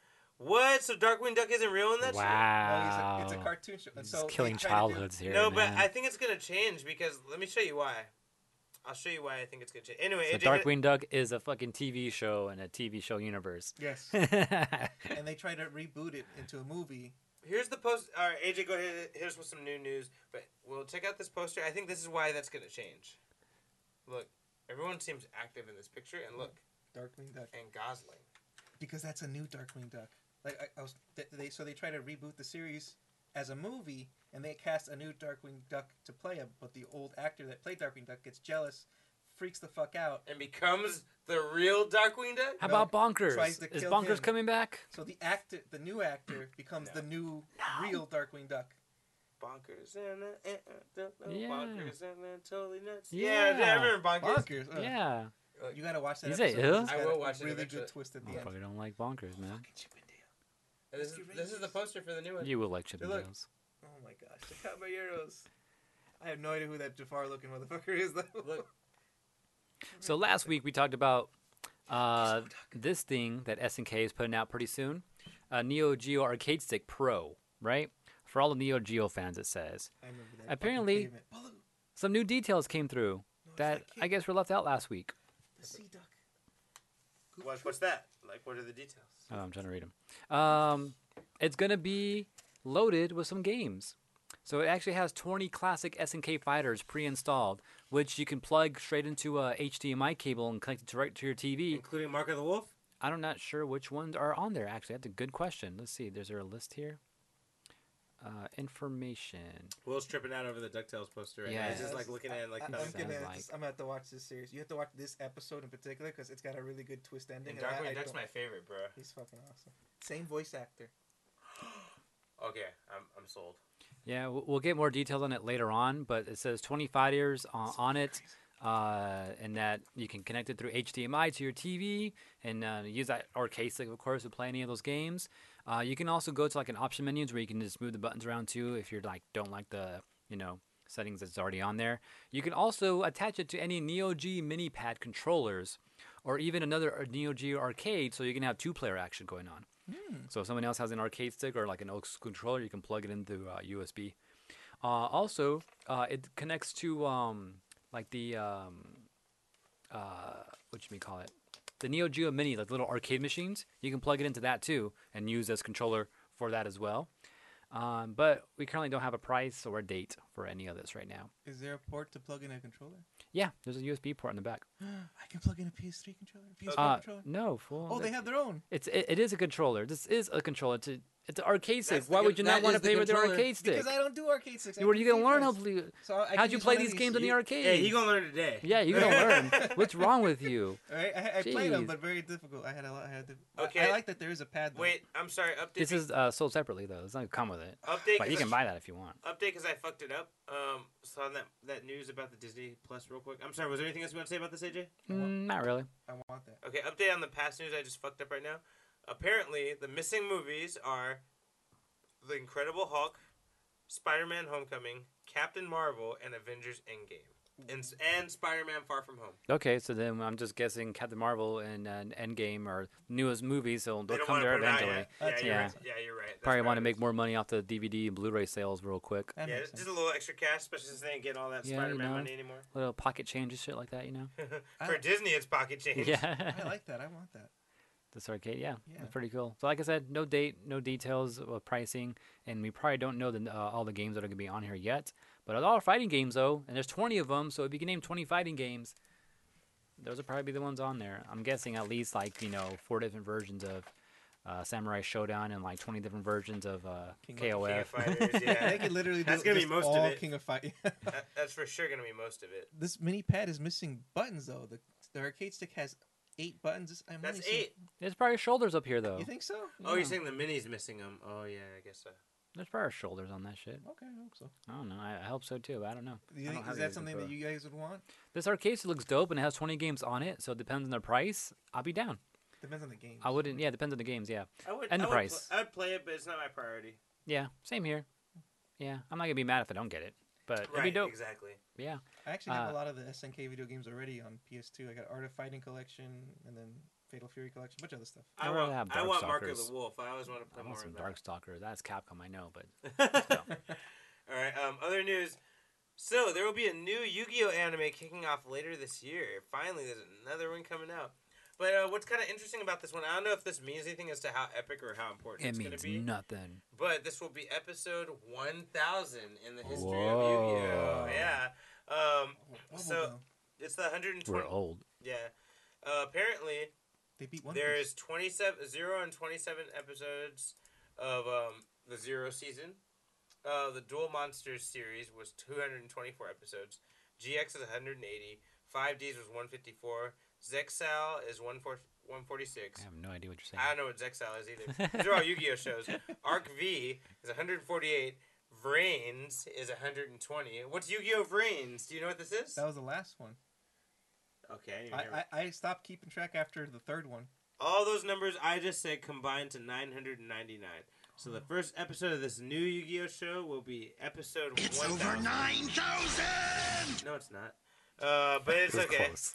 What? So Darkwing Duck isn't real in that No, Wow. he's a, it's a cartoon show. And He's so they killing try to do- childhoods here. shit? No, but man. I think it's gonna change because let me show you why. I'll show you why I think it's gonna change. Anyway, So A J, Darkwing Duck is a fucking T V show in a T V show universe. Yes, yeah. and they try to reboot it into a movie. here's the post. All right, A J, go ahead. Here's with some new news. But we'll check out this poster. I think this is why that's gonna change. Look, everyone seems active in this picture, and look, Darkwing Duck. and Gosling. Because that's a new Darkwing Duck. Like I, I was, they, they so they try to reboot the series as a movie, and they cast a new Darkwing Duck to play him. But the old actor that played Darkwing Duck gets jealous, freaks the fuck out. And becomes the real Darkwing Duck. How No, about Bonkers? tries to Is kill Bonkers him. coming back? So the actor, the new actor, becomes No. the new No. real Darkwing Duck. Bonkers and uh, uh, uh, uh, Yeah. bonkers and uh, totally nuts. Yeah. Yeah, yeah, I remember bonkers. Bonkers. ugh. Yeah. You gotta watch that. You say, episode. ugh? It's I got will a watch it Really eventually. good twist at the I end. fucking don't like Bonkers, man. Fucking Chippendale. And This is, this is the poster for the new one. You will like Hey, look. Chippendales. Oh my gosh, the Caballeros. I have no idea who that Jafar looking motherfucker is though. Look, So last week we talked about uh, this thing that S N K is putting out pretty soon, uh, Neo Geo Arcade Stick Pro, right? For all the Neo Geo fans, it says. I remember that. Apparently- fucking pavement. Baloo. Some new details came through No, it's that kid. I guess were left out last week. The sea duck. What, what's that? Like, what are the details? Oh, I'm trying to read them. Um, it's gonna be loaded with some games. So it actually has twenty classic S N K fighters pre-installed, which you can plug straight into a H D M I cable and connect it right to your T V. Including Mark of the Wolf? I'm not sure which ones are on there, actually. That's a good question. Let's see. There's there a list here? Uh, information. Will's tripping out over the DuckTales poster right Yeah. now. He's just like looking at it like, I, I'm, Sounds gonna, like- just- I'm gonna have to watch this series. You have to watch this episode in particular because it's got a really good twist ending. and and I- Darkwing I Duck's don't- my favorite, bro. He's fucking awesome. Same voice actor. Okay, I'm, I'm sold. Yeah, we'll we'll get more details on it later on, but it says twenty fighters on, on it, uh, and that you can connect it through H D M I to your T V and uh, use that arcade stick, of course, to play any of those games. Uh, you can also go to like an option menus where you can just move the buttons around too if you're like don't like the you know settings that's already on there. You can also attach it to any Neo Geo mini pad controllers, or even another Neo Geo arcade, so you can have two player action going on. So if someone else has an arcade stick or like an Oaks controller, you can plug it into uh, U S B. Uh, also, uh, it connects to um, like the um, uh, what you may call it, the Neo Geo Mini, like little arcade machines. You can plug it into that too and use as controller for that as well. Um, but we currently don't have a price or a date for any of this right now. Is there a port to plug in a controller? Yeah, there's a U S B port in the back. I can plug in a P S three controller. P S four Uh, controller. no, fool. Oh, they have their own. It's it, it is a controller. This is a controller. It's, a, it's an arcade stick. That's the Why con- would you not that want to is the play with the controller. arcade stick? Because I don't do arcade sticks. I Where are do you gonna learn how FIFAs. to play? So I How'd can you use play one of these games in the You- arcade? Yeah, he gonna learn today. Yeah, you gonna learn. What's wrong with you? All right, I, I played them, Jeez. but very difficult. I had a lot. I had to. Okay. I, I like that there is a pad. Though. Wait, I'm sorry. Update. This is uh, sold separately though. It's not gonna come with it, update. but you 'cause can I- buy that if you want. Update because I fucked it up. Um, saw that that news about the Disney Plus real quick. I'm sorry. Was there anything else you want to say about this, A J? Mm, not really. I want that. Okay, update on the past news I just fucked up right now. Apparently, the missing movies are The Incredible Hulk, Spider-Man: Homecoming, Captain Marvel, and Avengers: Endgame, and and Spider-Man: Far From Home. Okay, so then I'm just guessing Captain Marvel and uh, Endgame are newest movies, so They they'll don't come wanna there put 'em out eventually. yet. Yeah, That's- you're yeah. right. Yeah, you're right. That's Probably right. want to make more money off the D V D and Blu-ray sales real quick. That Yeah, makes just sense. a little extra cash, especially since they ain't getting all that Yeah, you Spider-Man know. money anymore. Little pocket change and shit like that, you know? For I- Disney, it's pocket change. Yeah. I like that. I want that. This arcade, yeah, Yeah. that's pretty cool. So, like I said, no date, no details of pricing, and we probably don't know the, uh, all the games that are gonna be on here yet. But it's all fighting games though, and there's twenty of them. So if you can name twenty fighting games, those will probably be the ones on there. I'm guessing at least like you know four different versions of uh, Samurai Showdown and like twenty different versions of uh, King of- K O King of F. Fighters, yeah. They could literally do That's gonna be just most of all it. King of Fight. That, that's for sure gonna be most of it. This mini pad is missing buttons though. The the arcade stick has eight buttons. This- I'm That's only seeing- eight. There's probably shoulders up here though. You think so? Oh, Yeah. you're saying the mini's missing them? Oh yeah, I guess so. There's probably shoulders on that shit. Okay, I hope so. I don't know. I, I hope so too. I don't know. Do you I think don't is have that any something that info. you guys would want? This arcade still looks dope and it has twenty games on it, so it depends on the price. I'll be down. Depends on the game. I wouldn't. Yeah, it depends on the games. Yeah. I would. And I the would price. Pl- I would play it, but it's not my priority. Yeah. Same here. Yeah. I'm not gonna be mad if I don't get it, but it'd be Right. dope. Exactly. Yeah. I actually have uh, a lot of the S N K video games already on P S two. I got Art of Fighting collection and then Fatal Fury collection, a bunch of other stuff. I I'd want. rather have I want Mark of Darkstalkers. the Wolf. I always want to I play want more some of that. Darkstalker. That's Capcom, I know, but All right. Um. Other news. So there will be a new Yu-Gi-Oh anime kicking off later this year. Finally, there's another one coming out. But uh, what's kind of interesting about this one, I don't know if this means anything as to how epic or how important it it's going means to be. nothing. But this will be episode one thousand in the history Whoa. of Yu-Gi-Oh. Yeah. Um. Bubblegum. So it's the one hundred twenty. We're old. Yeah. Uh, apparently, They beat one. there Piece. is twenty-seven, zero and twenty-seven episodes of um, the Zero season. Uh, the Duel Monsters series was two hundred twenty-four episodes. G X is one hundred eighty. five Ds was one hundred fifty-four. Zexal is one forty-six. I have no idea what you're I saying. don't know what Zexal is either. These are all Yu-Gi-Oh shows. Arc V is one hundred forty-eight. Vrains is one hundred twenty. What's Yu-Gi-Oh Vrains? Do you know what this is? That was the last one. Okay. I, I, I stopped keeping track after the third one. All those numbers I just said combined to nine hundred ninety-nine. So the first episode of this new Yu-Gi-Oh show will be episode It's one over thousand. nine thousand! No, it's not. Uh, but it's It was okay. close.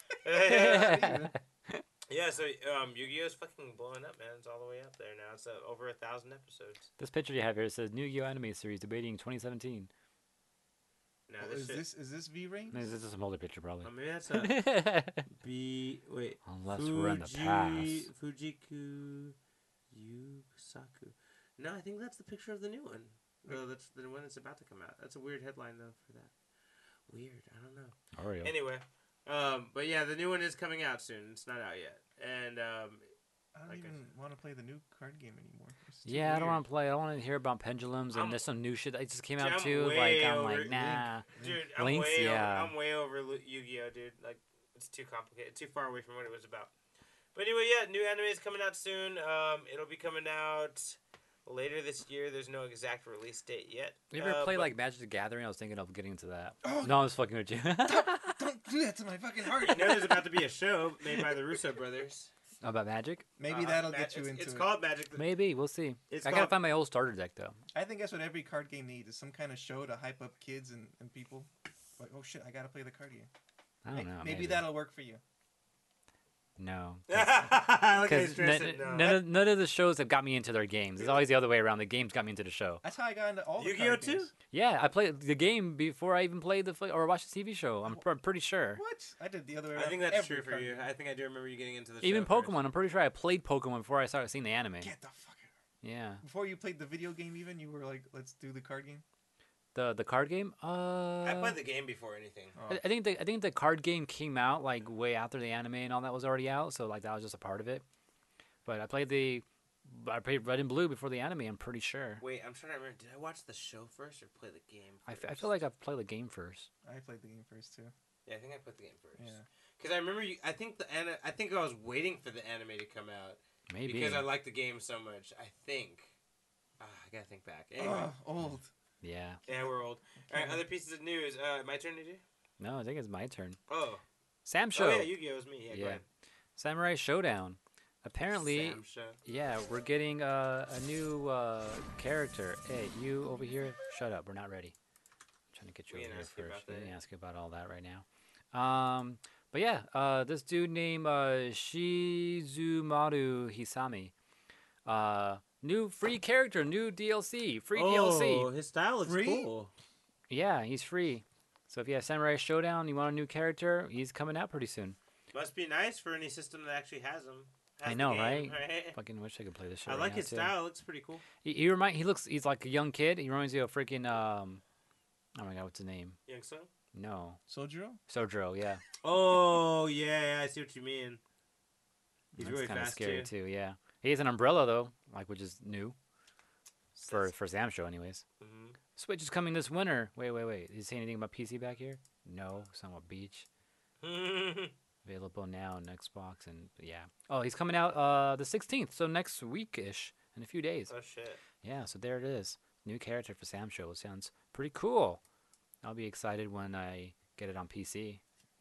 Yeah, so um, Yu-Gi-Oh's fucking blowing up, man. It's all the way up there now. It's uh, over a thousand episodes. This picture you have here says New Yu anime series debating twenty seventeen. No, Oh, this is shit. this is this V Range? This is some older picture, probably. Oh, maybe that's a B. Wait. Unless we're in the past. Fujiku Yusaku. No, I think that's the picture of the new one. No, that's the one that's about to come out. That's a weird headline though for that. Weird. I don't know. Oreo. Anyway, um, but yeah, the new one is coming out soon. It's not out yet, and um, I don't Like I even said. want to play the new card game anymore. It's too Yeah, I don't weird. want to play. I don't want to hear about pendulums, and I'm- there's some new shit that just came Dude, out I'm too. Like way I'm over like, Link. nah. dude, I'm Links, way yeah. over. I'm way over Lu- Yu-Gi-Oh, dude. Like, it's too complicated, too far away from what it was about. But anyway, yeah, new anime is coming out soon. Um, it'll be coming out later this year. There's no exact release date yet. You ever Uh, play but- like Magic the Gathering? I was thinking of getting into that. Oh. No, I was fucking with you. Don't do that to my fucking heart. You know, there's about to be a show made by the Russo brothers. About Magic? Maybe Uh, that'll Ma- get you it's, into It's it. called Magic. Maybe we'll see. It's I gotta called- find my old starter deck though. I think that's what every card game needs is some kind of show to hype up kids and, and people. Like, oh shit, I gotta play the card game. I don't May- know. Maybe, that'll work for you. No. Look at Because his dress and, uh, none, of, none of the shows have got me into their games. It's always the other way around. The games got me into the show. That's how I got into all the Yu-Gi-Oh card too? games. Yeah, I played the game before I even played the fl- or watched the T V show. I'm, pr- I'm pretty sure. What? I did the other way I around. think that's every true for card you. game. I think I do remember you getting into the Even show first. Pokemon. I'm pretty sure I played Pokemon before I started seeing the anime. Get the fuck out. Yeah. Before you played the video game, even you were like, let's do the card game. The the card game. Uh. I played the game before anything. Oh. I, I think the I think the card game came out like way after the anime and all that was already out, so like that was just a part of it. But I played the I played Red and Blue before the anime. I'm pretty sure. Wait, I'm trying to remember. Did I watch the show first or play the game I, first? f- I feel like I played the game first. I played the game first too. Yeah, I think I played the game first. Yeah. Because I remember you. I think the ana- I think I was waiting for the anime to come out Maybe. because I liked the game so much. I think. Ah, I gotta think back. Anyway, Oh, old. Yeah. yeah, we're old. All right, other pieces of news. Uh, my turn to do. No, I think it's my turn. Oh, Sam Show. oh yeah, Yu-Gi-Oh was me. Yeah, go Yeah. ahead. Samurai Showdown. Apparently, Sam show. yeah, we're getting uh, a new uh, character. Hey, you over here, shut up. We're not ready. I'm trying to get you We over didn't here ask you first. about We that. didn't ask you about all that right now. Um, but yeah, uh, this dude named uh, Shizumaru Hisami. Uh, new free character, new D L C, free D L C. Oh, his style looks Free? cool. Yeah, he's free. So if you have Samurai Showdown, you want a new character, he's coming out pretty soon. Must be nice for any system that actually has him. Has I the know, game, right? right? Fucking wish I could play this shit. I right like now, his too. style. It looks pretty cool. He, he remind he looks he's like a young kid. He reminds you of freaking um oh my god, what's his name? Young Sung? No. Sojiro? Sojiro, yeah. Oh yeah, yeah, I see what you mean. He's That's really kind of fast scary too. too. yeah. He has an umbrella though, like which is new. For for Sam Show anyways. hmm Switch is coming this winter. Wait, wait, wait. Did he say anything about P C back here? No, something about Beach. Available now on Xbox and yeah. Oh, he's coming out uh the sixteenth, so next week ish, in a few days. oh shit. Yeah, so there it is. New character for Sam Show. Sounds pretty cool. I'll be excited when I get it on P C.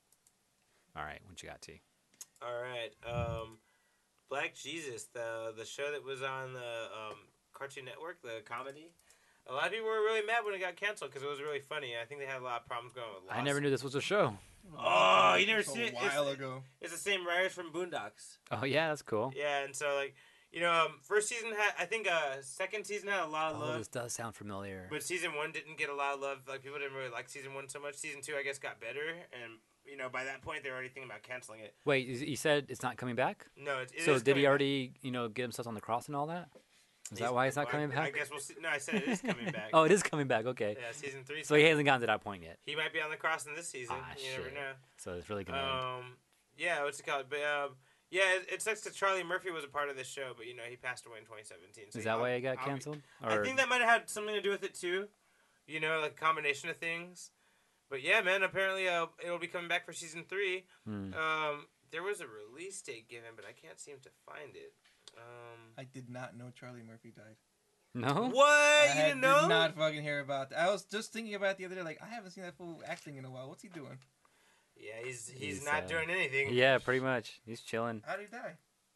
All right, what you got, T? All right. Um, Black Jesus, the the show that was on the um, Cartoon Network, the comedy. A lot of people were really mad when it got canceled because it was really funny. I think they had a lot of problems going with. I never loss- knew this was a show. Oh, you never It's seen it? A while It's- ago. It's the same writers from Boondocks. Oh yeah, that's cool. Yeah, and so like you know, um, first season had I think uh second season had a lot of Oh, love. this does sound familiar. But season one didn't get a lot of love. Like people didn't really like season one so much. Season two, I guess, got better, and you know by that point they were already thinking about canceling it. Wait, you you said it's not coming back? No, it, it so is did he coming already, you know, get himself on the cross and all that? Is that why it's not I- coming I back? guess we'll see. No, I said it is coming back. Oh, it is coming back. Okay. yeah, season three. So he hasn't gotten to that point yet. he might be on the cross in this season. Ah, you never shit. know. So it's really gonna end. Um, yeah, what's it called? But um, yeah, it, it sucks that Charlie Murphy was a part of this show, but you know he passed away in twenty seventeen. So Is that I'll- why it got I'll be- canceled? I think that might have had something to do with it too. You know, like a combination of things. But yeah, man, apparently uh, it'll be coming back for season three. Hmm. Um, there was a release date given, but I can't seem to find it. Um, I did not know Charlie Murphy died. No. what? I You had- didn't know? did not fucking hear about that. I was just thinking about it the other day. Like, I haven't seen that fool acting in a while. What's he doing? Yeah, he's he's, He's, not uh, doing anything. Yeah, pretty much. He's chilling. How did he die?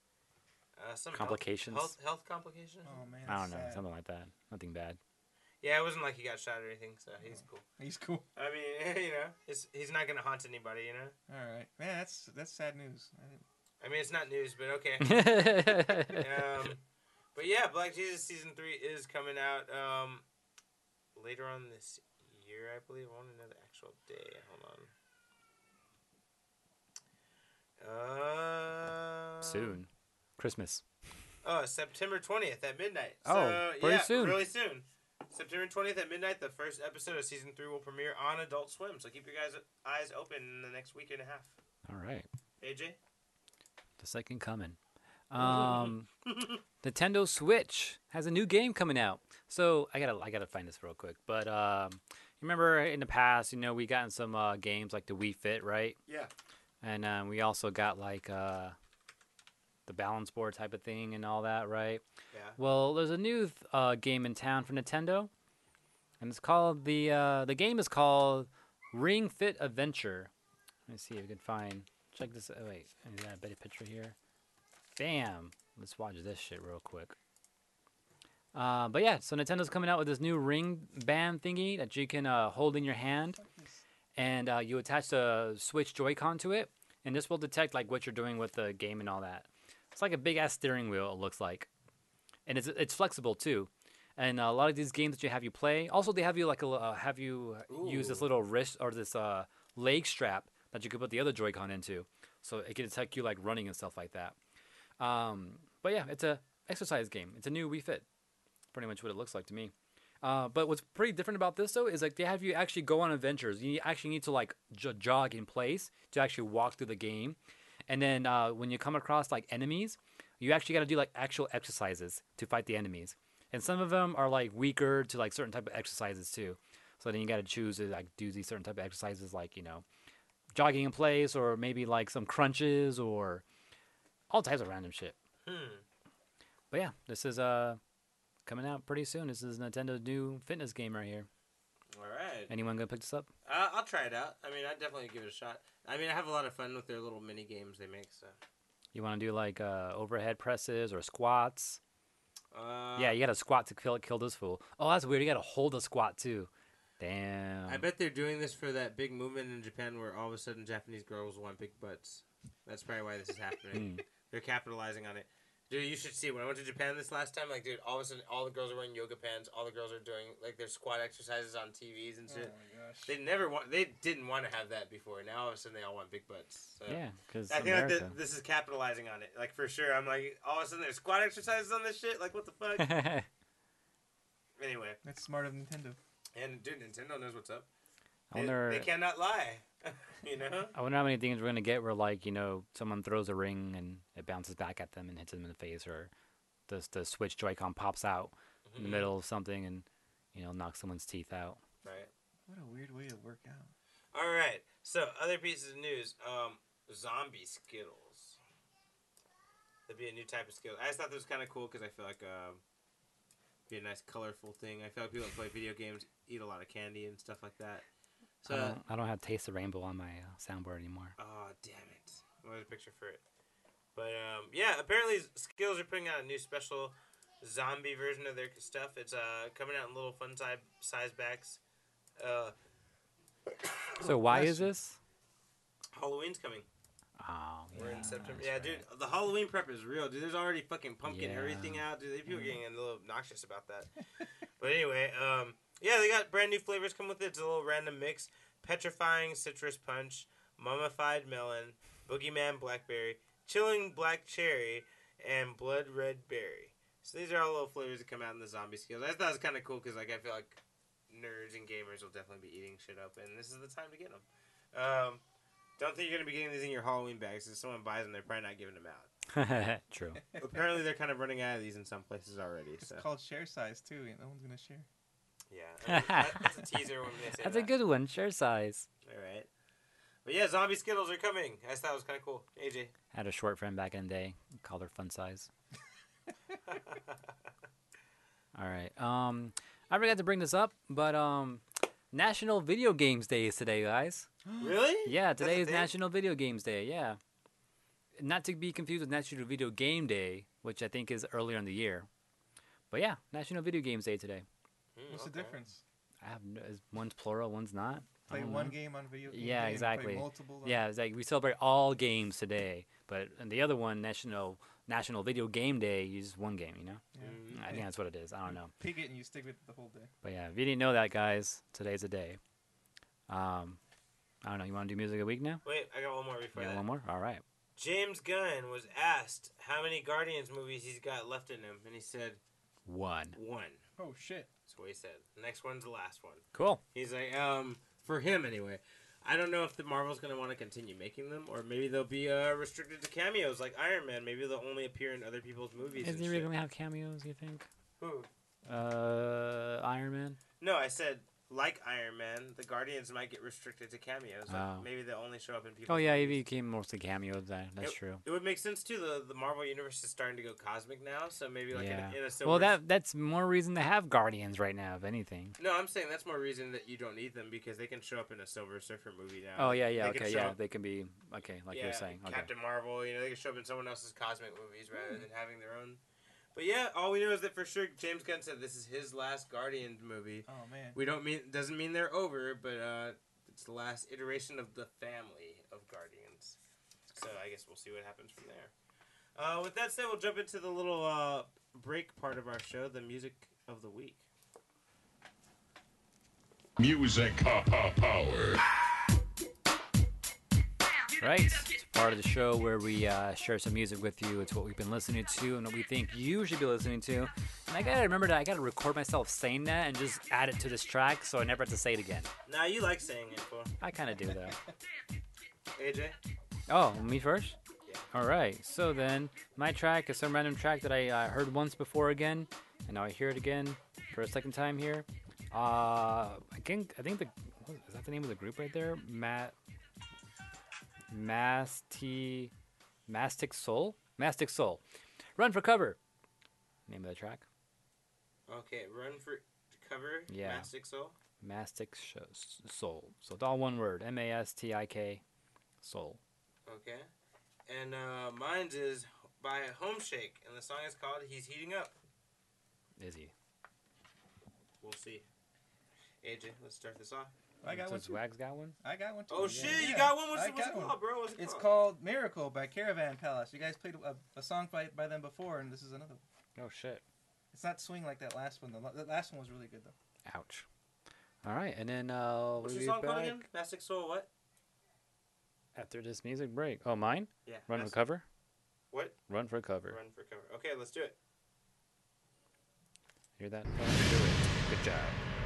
Uh, some health- Complications? Health, health, complications. Oh man, I don't that's know, sad. something like that. Nothing bad. Yeah, it wasn't like he got shot or anything, so he's cool. He's cool. I mean, you know, it's, he's not gonna haunt anybody, you know. All right, man. That's that's sad news. I didn't- I mean, it's not news, but okay. yeah, um, but yeah, Black Jesus season three is coming out um, later on this year, I believe. I want to know the actual actual day. Hold on. Uh, Soon. Christmas. Oh, September twentieth at midnight. Oh, So, very yeah, soon. really soon. September twentieth at midnight, the first episode of season three will premiere on Adult Swim. So keep your guys' eyes open in the next week and a half. All right. A J? The second coming. Um, Nintendo Switch has a new game coming out. So I gotta I gotta find this real quick. But um, you remember in the past, you know, we gotten some uh, games like the Wii Fit, right? Yeah. And um, we also got like uh, the balance board type of thing and all that, right? Yeah. Well, there's a new th- uh, game in town for Nintendo, and it's called the uh, the game is called Ring Fit Adventure. Let me see if we can find. Check this. Oh wait, is that a better picture here? Bam! Let's watch this shit real quick. Uh, but yeah, so Nintendo's coming out with this new ring band thingy that you can uh, hold in your hand, and uh, you attach the Switch Joy-Con to it, and this will detect like what you're doing with the game and all that. It's like a big ass steering wheel. It looks like, and it's it's flexible too. And a lot of these games that you have you play, also they have you like a uh, have you use this Ooh. little wrist or this uh, leg strap that you could put the other Joy-Con into, so it can detect you like running and stuff like that. Um, but yeah, it's a exercise game. It's a new Wii Fit. Pretty much what it looks like to me. Uh, but what's pretty different about this though is like they have you actually go on adventures. You actually need to like j- jog in place to actually walk through the game, and then uh, when you come across like enemies, you actually got to do like actual exercises to fight the enemies. And some of them are like weaker to like certain type of exercises too. So then you got to choose to like do these certain type of exercises, like you know, jogging in place, or maybe like some crunches or all types of random shit. Hmm. But yeah, this is uh coming out pretty soon. This is Nintendo's new fitness game right here. All right. Anyone gonna pick this up? Uh, I'll try it out. I mean, I'd definitely give it a shot. I mean, I have a lot of fun with their little mini games they make. So. You want to do like uh, overhead presses or squats? Uh, Yeah, you got to squat to kill kill this fool. Oh, that's weird. You got to hold a squat too. Damn. I bet they're doing this for that big movement in Japan where all of a sudden Japanese girls want big butts. That's probably why this is happening. They're capitalizing on it. Dude, you should see. When I went to Japan this last time, like, dude, all of a sudden, all the girls are wearing yoga pants. All the girls are doing, like, their squat exercises on T Vs and Oh shit. my gosh. They never want, they didn't want to have that before. Now, all of a sudden, they all want big butts. So. Yeah, because I think like America. th- this is capitalizing on it. Like, for sure. I'm like, all of a sudden, there's squat exercises on this shit? Like, what the fuck? Anyway. That's smart of Nintendo. And, dude, Nintendo knows what's up. I They, wonder. they cannot lie. You know? I wonder how many things we're gonna get where like you know someone throws a ring and it bounces back at them and hits them in the face, or the the Switch Joy-Con pops out in the middle of something and you know knocks someone's teeth out. Right. What a weird way to work out. All right. So, other pieces of news. Um, zombie Skittles. That'd be a new type of Skittles. I just thought that was kind of cool because I feel like um, be a nice colorful thing. I feel like people that play video games eat a lot of candy and stuff like that. So, I don't, I don't have Taste the Rainbow on my uh, soundboard anymore. oh damn it! What was a picture for it? But um, yeah, apparently Skittles are putting out a new special zombie version of their stuff. It's uh coming out in little fun size size bags. Uh, So why bless is you. this? Halloween's coming. Oh, We're yeah, in September. that's Yeah, right. dude, the Halloween prep is real, dude. There's already fucking pumpkin Yeah. everything out, dude. People are getting a little obnoxious about that. But anyway, um, yeah, they got brand new flavors come with it. It's a little random mix: petrifying citrus punch, mummified melon, boogeyman blackberry, chilling black cherry, and blood red berry. So these are all little flavors that come out in the zombie skills. I thought it was kind of cool because, like, I feel like nerds and gamers will definitely be eating shit up, and this is the time to get them. Um, don't think you're gonna be getting these in your Halloween bags. If someone buys them, they're probably not giving them out. True. Apparently, they're kind of running out of these in some places already. It's So called share size too. and No one's gonna share. yeah, I mean, that, that's a teaser when they say That's that. a good one. Share size. All right, but yeah, zombie Skittles are coming. I just thought it was kind of cool. A J. Had a short friend back in the day. Called her Fun Size. All right. Um, I forgot to bring this up, but um, National Video Games Day is today, guys. Really? Yeah, That's today a is thing? National Video Games Day. Yeah. Not to be confused with National Video Game Day, which I think is earlier in the year. But yeah, National Video Games Day today. Hmm, What's okay. the difference? I have no, is one's plural, one's not. I Play don't one know. game on video game Yeah, day and exactly. Play multiple on- Yeah, it's like we celebrate all games today, but and the other one, National National Video Game Day, you just one game. You know, Yeah. Mm. I think that's what it is. I don't know, Pick it and you stick with it the whole day. but yeah, if you didn't know that, guys, today's a day. Um, I don't know. You want to do music of the week now? Wait, I got one more before Yeah, that. one more. All right. James Gunn was asked how many Guardians movies he's got left in him, and he said One. one. Oh shit. That's what he said. The next one's the last one. Cool. He's like, um, for him anyway. I don't know if the Marvel's gonna want to continue making them, or maybe they'll be uh, restricted to cameos like Iron Man. Maybe they'll only appear in other people's movies. Is and he really shit. gonna have cameos? You think? Who? Uh, Iron Man. No, I said like Iron Man, the Guardians might get restricted to cameos. Like, Oh. maybe they'll only show up in people's Oh yeah, he movies. became mostly cameos. That that's true. It would make sense too. The the Marvel universe is starting to go cosmic now, so maybe like Yeah. in, a, in a silver. Well, that that's more reason to have Guardians right now, if anything. No, I'm saying that's more reason that you don't need them because they can show up in a Silver Surfer movie now. Oh yeah, yeah, They can okay, show yeah. up- They can be okay, like yeah, you're saying. Okay. Captain Marvel. You know, they can show up in someone else's cosmic movies rather than having their own. But yeah, all we know is that for sure James Gunn said this is his last Guardians movie. Oh man. We don't mean doesn't mean they're over, but uh, it's the last iteration of the family of Guardians. So I guess we'll see what happens from there. Uh, with that said, we'll jump into the little uh, break part of our show, the music of the week. Music power. Right. It's part of the show where we uh, share some music with you. It's what we've been listening to and what we think you should be listening to. And I gotta remember that I gotta record myself saying that and just add it to this track so I never have to say it again. Nah, you like saying it, for I kind of do though. A J. Oh, me first? Yeah. All right. So then, my track is some random track that I uh, heard once before again, and now I hear it again for a second time here. Uh, I think I think the what, is that the name of the group right there? Matt. Masti, Mastic Soul? Mastic Soul. Run for Cover. Name of the track. Okay, Run for Cover. Yeah. Mastic Soul. Mastic Sh- Soul. So it's all one word. M A S T I K Soul. Okay. And uh, mine's is by Home Shake, and the song is called He's Heating Up. Is he? We'll see. A J, let's start this off. I got so one too. Swags got one? I got one too. Oh yeah. shit, you Yeah, got one? What's, I it- what's it got one. called, bro? What's it It's called? called Miracle by Caravan Palace. You guys played a, a song by, by them before, and this is another one. Oh shit. It's not swing like that last one. The, la- the last one was really good though. Ouch. All right, and then uh, What's we'll your be song called back again? Mastic Soul what? after this music break. Oh, mine? Yeah. Run for Mastic- Cover? What? Run for Cover. Run for Cover. Okay, let's do it. Hear that? Good job.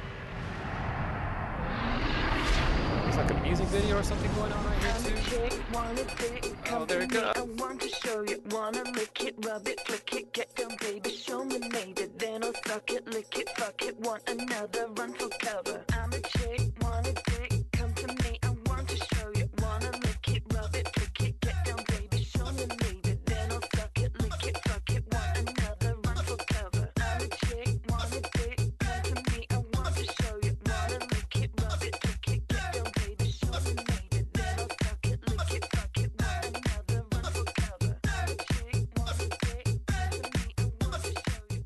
It's like a music video or something going on right I'm here a too. chick, wanna dick, Oh, come there to it me, goes. I want to show you, wanna lick it, rub it, flick it, get down, baby, show me, maybe, then I'll suck it, lick it, fuck it, want another, run for cover. I'm a chick, wanna dick, come to me, I want to show you, wanna lick it, rub it, flick it, get down, baby, show me, maybe, then I'll suck it, lick it, fuck it, want another, run for cover. I'm a chick, wanna dick, come to me, I want to show you, wanna lick it, rub it, flick it, get down, baby, show me, maybe, then I'll suck it, lick it, fuck it, want another, run for cover. I'm a chick, wanna dick, come to me, I want to show you.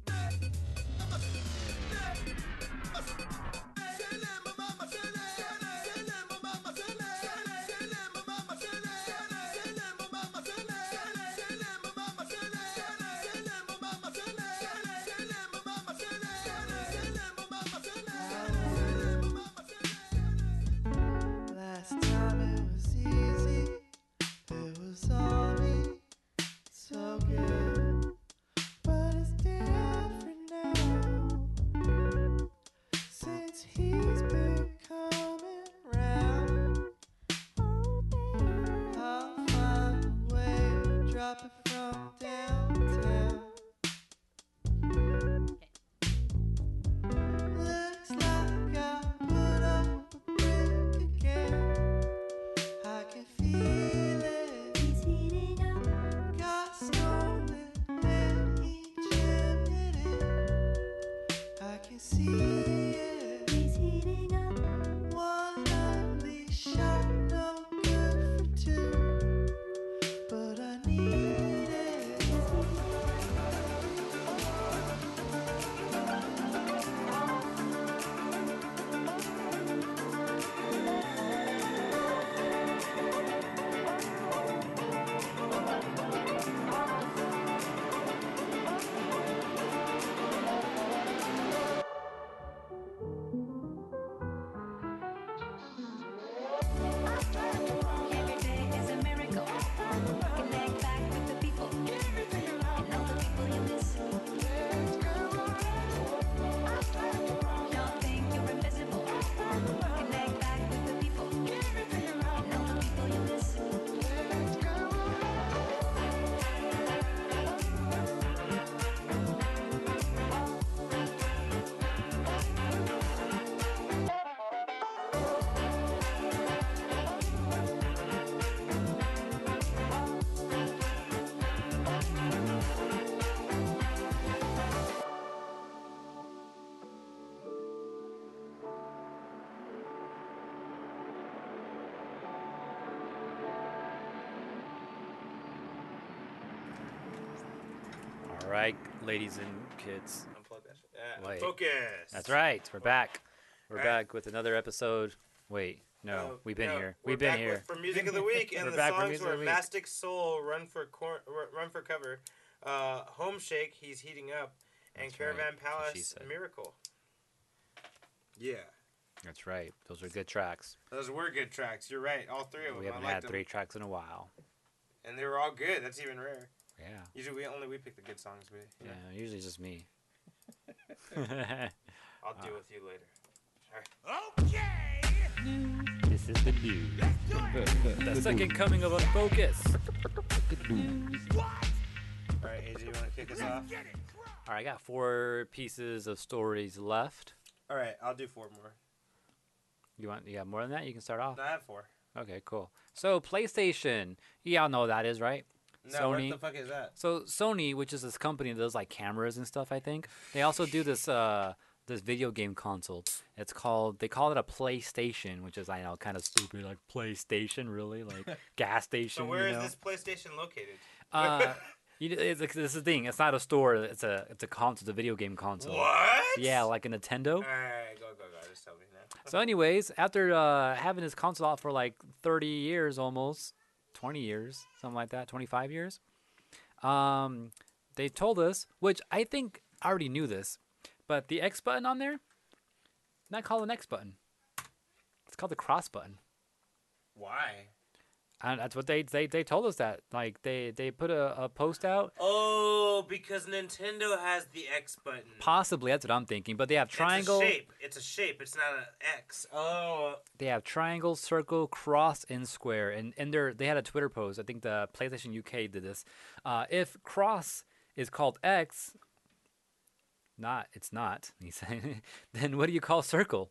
right, ladies and kids. Unplug that shit. Uh, Wait. Focus. That's right. We're back. We're All right. back with another episode. Wait, no, Uh, we've been no, here. we're We've been back here. with- for music of the week, and We're the back for songs music were of the week. Mastic Soul, Run for Cor- Run for Cover, uh, Home Shake, He's Heating Up, and That's right. Caravan That's what she Palace, said. Miracle. Yeah. That's right. Those are good tracks. Those were good tracks. You're right. All three of them. We haven't I liked had them. three tracks in a while. And they were all good. That's even rare. Yeah. Usually we only we pick the good songs. We, Yeah, usually just me. I'll Uh. deal with you later. This is the news. The second coming of Unfocus. All right, A J, you want to kick us off? All right, I got four pieces of stories left. All right, I'll do four more. You want? You got more than that? You can start off. No, I have four. Okay, cool. So PlayStation, y'all know what that is, right? No, Sony. what the fuck is that? So Sony, which is this company that does like cameras and stuff, I think they also do this uh this video game console. It's called they call it a PlayStation, which is I know kind of stupid, like PlayStation, really like gas station. So where you is know? this PlayStation located? Uh, you, it's, like, this is the thing. It's not a store. It's a it's a console. It's a video game console. What? Yeah, like a Nintendo. All right, go, go, go. Just tell me now. So, anyways, after uh, having this console out for like thirty years, almost twenty years, something like that, twenty-five years, um, they told us, which I think I already knew this, but the X button on there, not called an X button. It's called the cross button. Why? And that's what they they, they told us that. Like they, they put a, a post out. Oh, because Nintendo has the X button. Possibly, that's what I'm thinking. But they have triangle. It's a shape. It's a shape. It's not an X. Oh. They have triangle, circle, cross, and square. And and they they had a Twitter post. I think the PlayStation U K did this. Uh, if cross is called X, not it's not. He said. Then what do you call circle?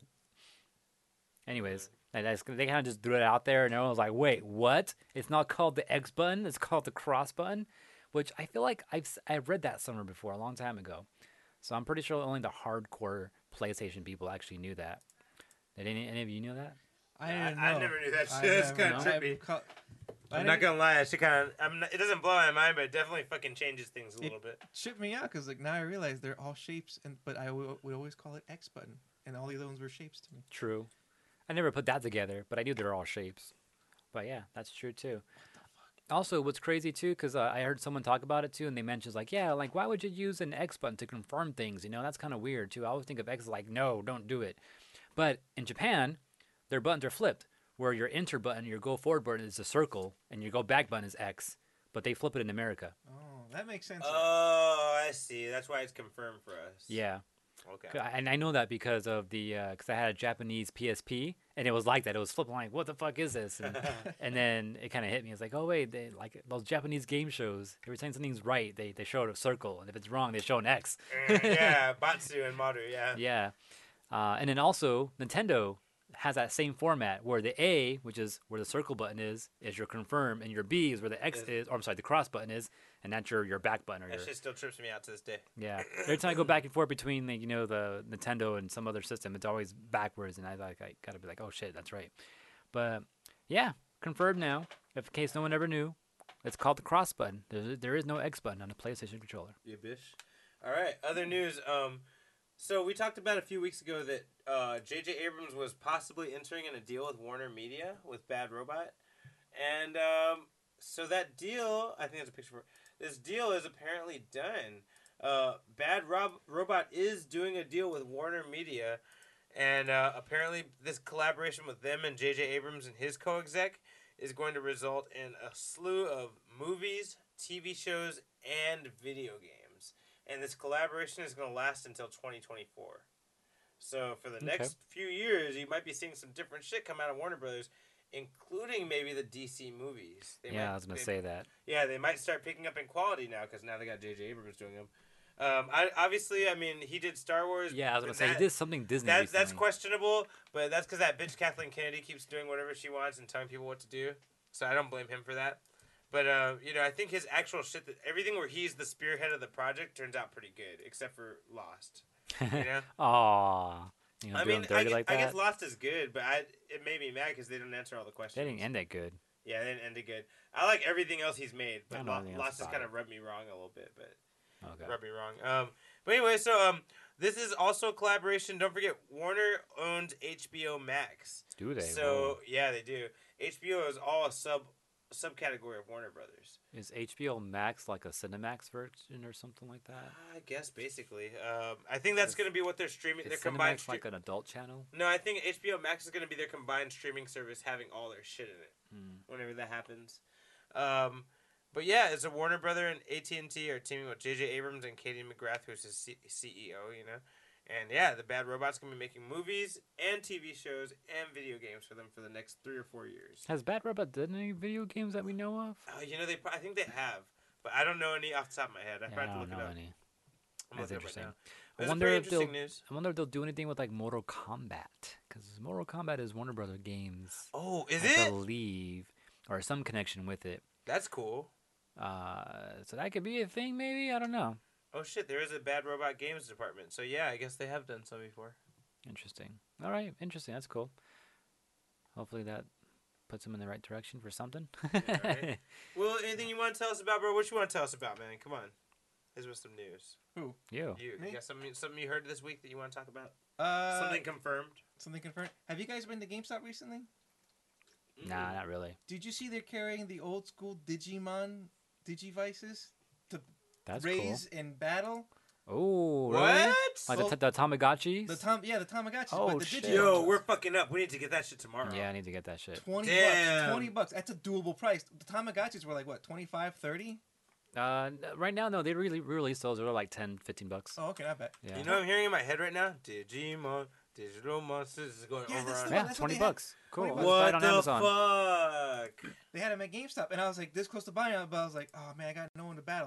Anyways, and that's, they kind of just threw it out there, and everyone was like, "Wait, what? It's not called the X button. It's called the cross button," which I feel like I've s- I've read that somewhere before a long time ago. So I'm pretty sure only the hardcore PlayStation people actually knew that. Did any any of you know that? I didn't know. I, I never knew that I shit. It's never kind of know. trippy. I've co- I I'm not didn't- gonna lie. It kind of. I'm. Not, it doesn't blow my mind, but it definitely fucking changes things a little bit. Tripped me out because like now I realize they're all shapes, and but I w- would always call it X button, and all the other ones were shapes to me. True. I never put that together, but I knew they were all shapes. But yeah, that's true too. Also, what's crazy too, because uh, I heard someone talk about it too, and they mentioned like, yeah, like why would you use an X button to confirm things? You know, that's kind of weird too. I always think of X as like, no, don't do it. But in Japan, their buttons are flipped, where your enter button, your go forward button is a circle, and your go back button is X. But they flip it in America. Oh, that makes sense. Oh, I see. That's why it's confirmed for us. Yeah. Okay. 'Cause I- And I know that because of the because I had a Japanese P S P and it was like that. It was flipping like, what the fuck is this? And, and then it kind of hit me. It's like, oh wait, they like those Japanese game shows. Every time something's right, they they show a circle, and if it's wrong, they show an X. Uh, yeah, Batsu and Maru. Yeah. Yeah, uh, and then also Nintendo has that same format where the A, which is where the circle button is, is your confirm, and your B is where the X Is- is, or I'm sorry, the cross button is, and that's your your back button or That your shit still trips me out to this day. yeah. Every time I go back and forth between the, you know, the Nintendo and some other system, it's always backwards, and I like I gotta be like, oh shit, that's right. But yeah, confirmed now. If in case no one ever knew, it's called the cross button. There there is no X button on the PlayStation controller. Yeah, bish. All right. Other news. Um, so we talked about a few weeks ago that uh, J J Abrams was possibly entering in a deal with Warner Media with Bad Robot, and um, so that deal, I think there's a picture for it. This deal is apparently done. Uh, Bad Rob- Robot is doing a deal with Warner Media, and uh, apparently this collaboration with them and J J Abrams and his co-exec is going to result in a slew of movies, T V shows, and video games. And this collaboration is going to last until twenty twenty-four. So for the Okay. next few years, you might be seeing some different shit come out of Warner Brothers, including maybe the D C movies. They yeah, might- I was gonna they- say that. Yeah, they might start picking up in quality now because now they got J J Abrams doing them. Um, I obviously, I mean, he did Star Wars. Yeah, I was gonna but say that- he did something Disney That, recently. that's questionable, but that's because that bitch Kathleen Kennedy keeps doing whatever she wants and telling people what to do. So I don't blame him for that. But uh, you know, I think his actual shit, that everything where he's the spearhead of the project, turns out pretty good, except for Lost. You know, Aw, you know, I doing mean, dirty I, gue- like I that. guess Lost is good, but I it made me mad because they didn't answer all the questions. They didn't end it good. Yeah, they didn't end it good. I like everything else he's made, I but don't know Lo- anything else Lost has about kind it. of rubbed me wrong a little bit. But Okay. rub me wrong. Um, but anyway, so um, this is also a collaboration. Don't forget, Warner owns H B O Max. Do they? So Whoa. yeah, they do. H B O is all a sub subcategory of Warner Brothers. Is H B O Max like a Cinemax version or something like that? I guess basically. Um, I think that's Is- going to be what they're streaming. Is Their combined. Cinemax Stre- like an adult channel? no, I think H B O Max is going to be their combined streaming service, having all their shit in it. Hmm. Whenever that happens. Um, but yeah, it's a Warner Brother and A T and T are teaming with J J Abrams and Katie McGrath, who's his C- CEO. You know. And yeah, the Bad Robot's gonna be making movies and T V shows and video games for them for the next three or four years. Has Bad Robot done any video games that we know of? Uh, you know, they pro- I think they have, but I don't know any off the top of my head. I Yeah, have I to look don't it know up. any. I'm That's looking it up interesting. right now. I That's wonder pretty if they'll. interesting news. I wonder if they'll do anything with like Mortal Kombat, because Mortal Kombat is Warner Brother games. Oh, is I it? believe, or some connection with it. That's cool. Uh, so that could be a thing, maybe. I don't know. Oh shit, there is a Bad Robot Games department. So yeah, I guess they have done some before. Interesting. All right, interesting. That's cool. Hopefully that puts them in the right direction for something. right. Well, anything you want to tell us about, bro? What you want to tell us about, man? Come on. Here's with some news. Who? You. You, Me? you got something, something you heard this week that you want to talk about? Uh, Something confirmed? something confirmed. Have you guys been to GameStop recently? Nah, not really. Did you see they're carrying the old school Digimon Digivices to That's raise in battle? cool. Oh, really? What? Like Well, the, the Tamagotchis? The Tom, yeah, the Tamagotchis. Oh, but the shit. Digimon Yo, ones. we're fucking up. We need to get that shit tomorrow. Yeah, I need to get that shit. twenty Damn. bucks. twenty bucks. That's a doable price. The Tamagotchis were like what, twenty-five, thirty? Uh, n- right now, no, they really released those. They're like ten, fifteen bucks. Oh, okay, not bad. Yeah. You know what I'm hearing in my head right now? Digimon, Digital Monsters is going Yeah, over that's on. the Yeah, one, that's what twenty they had. bucks. Cool. twenty Let's bucks. buy it What on the Amazon. fuck? They had them at GameStop, and I was like this close to buying it, but I was like, oh man, I got no one to battle.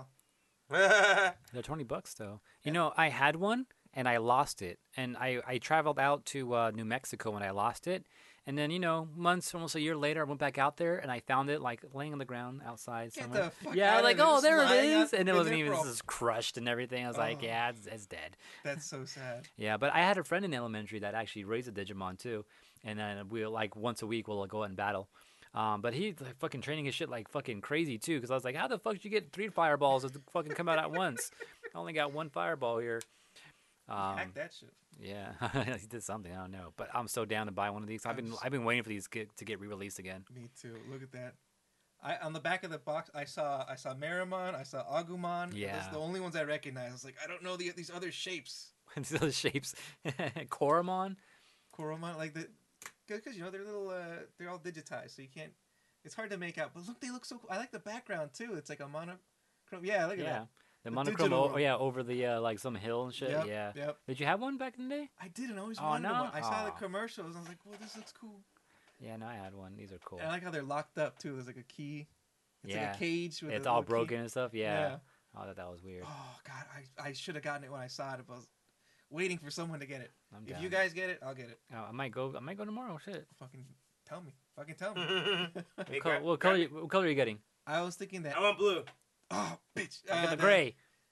They're twenty bucks though. You know, I had one and I lost it, and I I traveled out to uh, New Mexico when I lost it, and then you know months, almost a year later, I went back out there and I found it like laying on the ground outside Get somewhere. the fuck yeah, I out was of like, there. oh, It's there it lying is, out- and it been wasn't there even for a- just crushed and everything. I was like, Oh. yeah, it's, it's dead. That's so sad. Yeah, but I had a friend in elementary that actually raised a Digimon too, and then we like once a week we'll go out and battle. Um, but he's like fucking training his shit like fucking crazy too, because I was like, how the fuck did you get three fireballs to fucking come out at once? I only got one fireball here. Um, Hack that shit. yeah, he did something. I don't know, but I'm so down to buy one of these. I've I'm been s- I've been waiting for these get, to get re-released again. Me too. Look at that. I on the back of the box, I saw I saw Meramon, I saw Agumon. Yeah. Those are the only ones I recognize. I was like, I don't know the, these other shapes. These other shapes, Koromon. Koromon, like the, because you know they're little, uh, they're all digitized, so you can't. It's hard to make out. But look, they look so cool. I like the background too. It's like a monochrome. Yeah, look at Yeah, that. the The monochrome. digital O- one. yeah, over the uh, like some hill and shit. Yep, yeah. Yep. Did you have one back in the day? I didn't always Oh, wanted no? one. I saw the Aw. commercials. I was like, well, this looks cool. Yeah, no, I had one. These are cool. And I like how they're locked up too. There's like a key. It's Yeah. like a cage. With It's a all little key. broken and stuff. Yeah. Yeah. Oh, that that was weird. Oh God, I, I should have gotten it when I saw it. But I was waiting for someone to get it. I'm If down. you guys get it, I'll get it. Oh, I might go. I might go tomorrow. Shit. Fucking tell me. Fucking tell me. Hey, What, grab- color, what, grab color, it. you- what color are you getting? I was thinking that. I want blue. Oh, bitch. I uh, get the gray.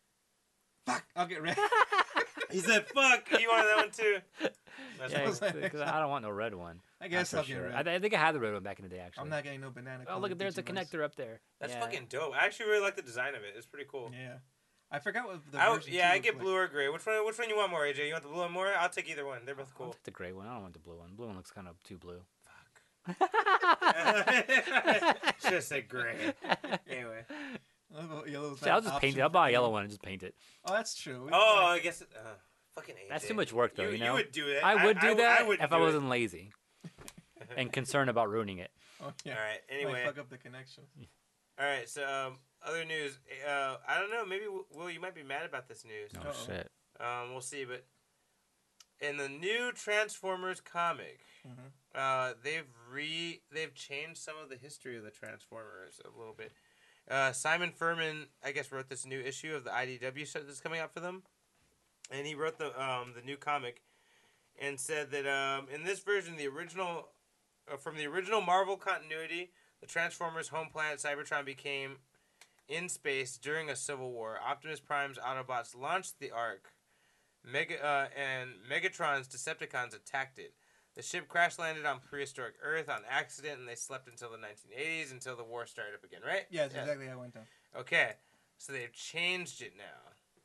Fuck. I'll get red. He said, "Fuck." You wanted that one too. That's Yeah, cool. was like- 'cause I don't want no red one. I guess That's for I'll get sure. red. I, th- I think I had the red one back in the day. Actually. I'm not getting no banana. Oh, look, there's a connector up there. That's Yeah. fucking dope. I actually really like the design of it. It's pretty cool. Yeah. I forgot what the I w- version yeah, two I looked get like. blue or gray. Which one? Which one you want more, A J? You want the blue one more? I'll take either one. They're both I'll cool. take the gray one. I don't want the blue one. Blue one looks kind of too blue. Should have said gray. Anyway. Yellow- yellow's Shit, not I'll an just paint option it. I'll for buy a me. yellow one and just paint it. Oh, that's true. We Oh, can- I guess. Uh, fucking A J. That's too much work, though. You, know. You would do that. I would do I, that I would if do I it. wasn't lazy and concerned about ruining it. Oh, yeah. All right. Might Anyway. fuck up the connection. All right. So, um, other news. Uh, I don't know. Maybe Will, you might be mad about this news. Oh Uh-oh. shit! Um, we'll see. But in the new Transformers comic, Mhm. uh, they've re they've changed some of the history of the Transformers a little bit. Uh, Simon Furman, I guess, wrote this new issue of the I D W show that's coming out for them, and he wrote the um, the new comic, and said that um, in this version, the original uh, from the original Marvel continuity, the Transformers' home planet Cybertron became in space during a civil war. Optimus Prime's Autobots launched the Ark, Mega uh, and Megatron's Decepticons attacked it. The ship crash landed on prehistoric Earth on accident, and they slept until the nineteen eighties until the war started up again. Right? Yeah, that's exactly how it went down. Okay, so they've changed it now.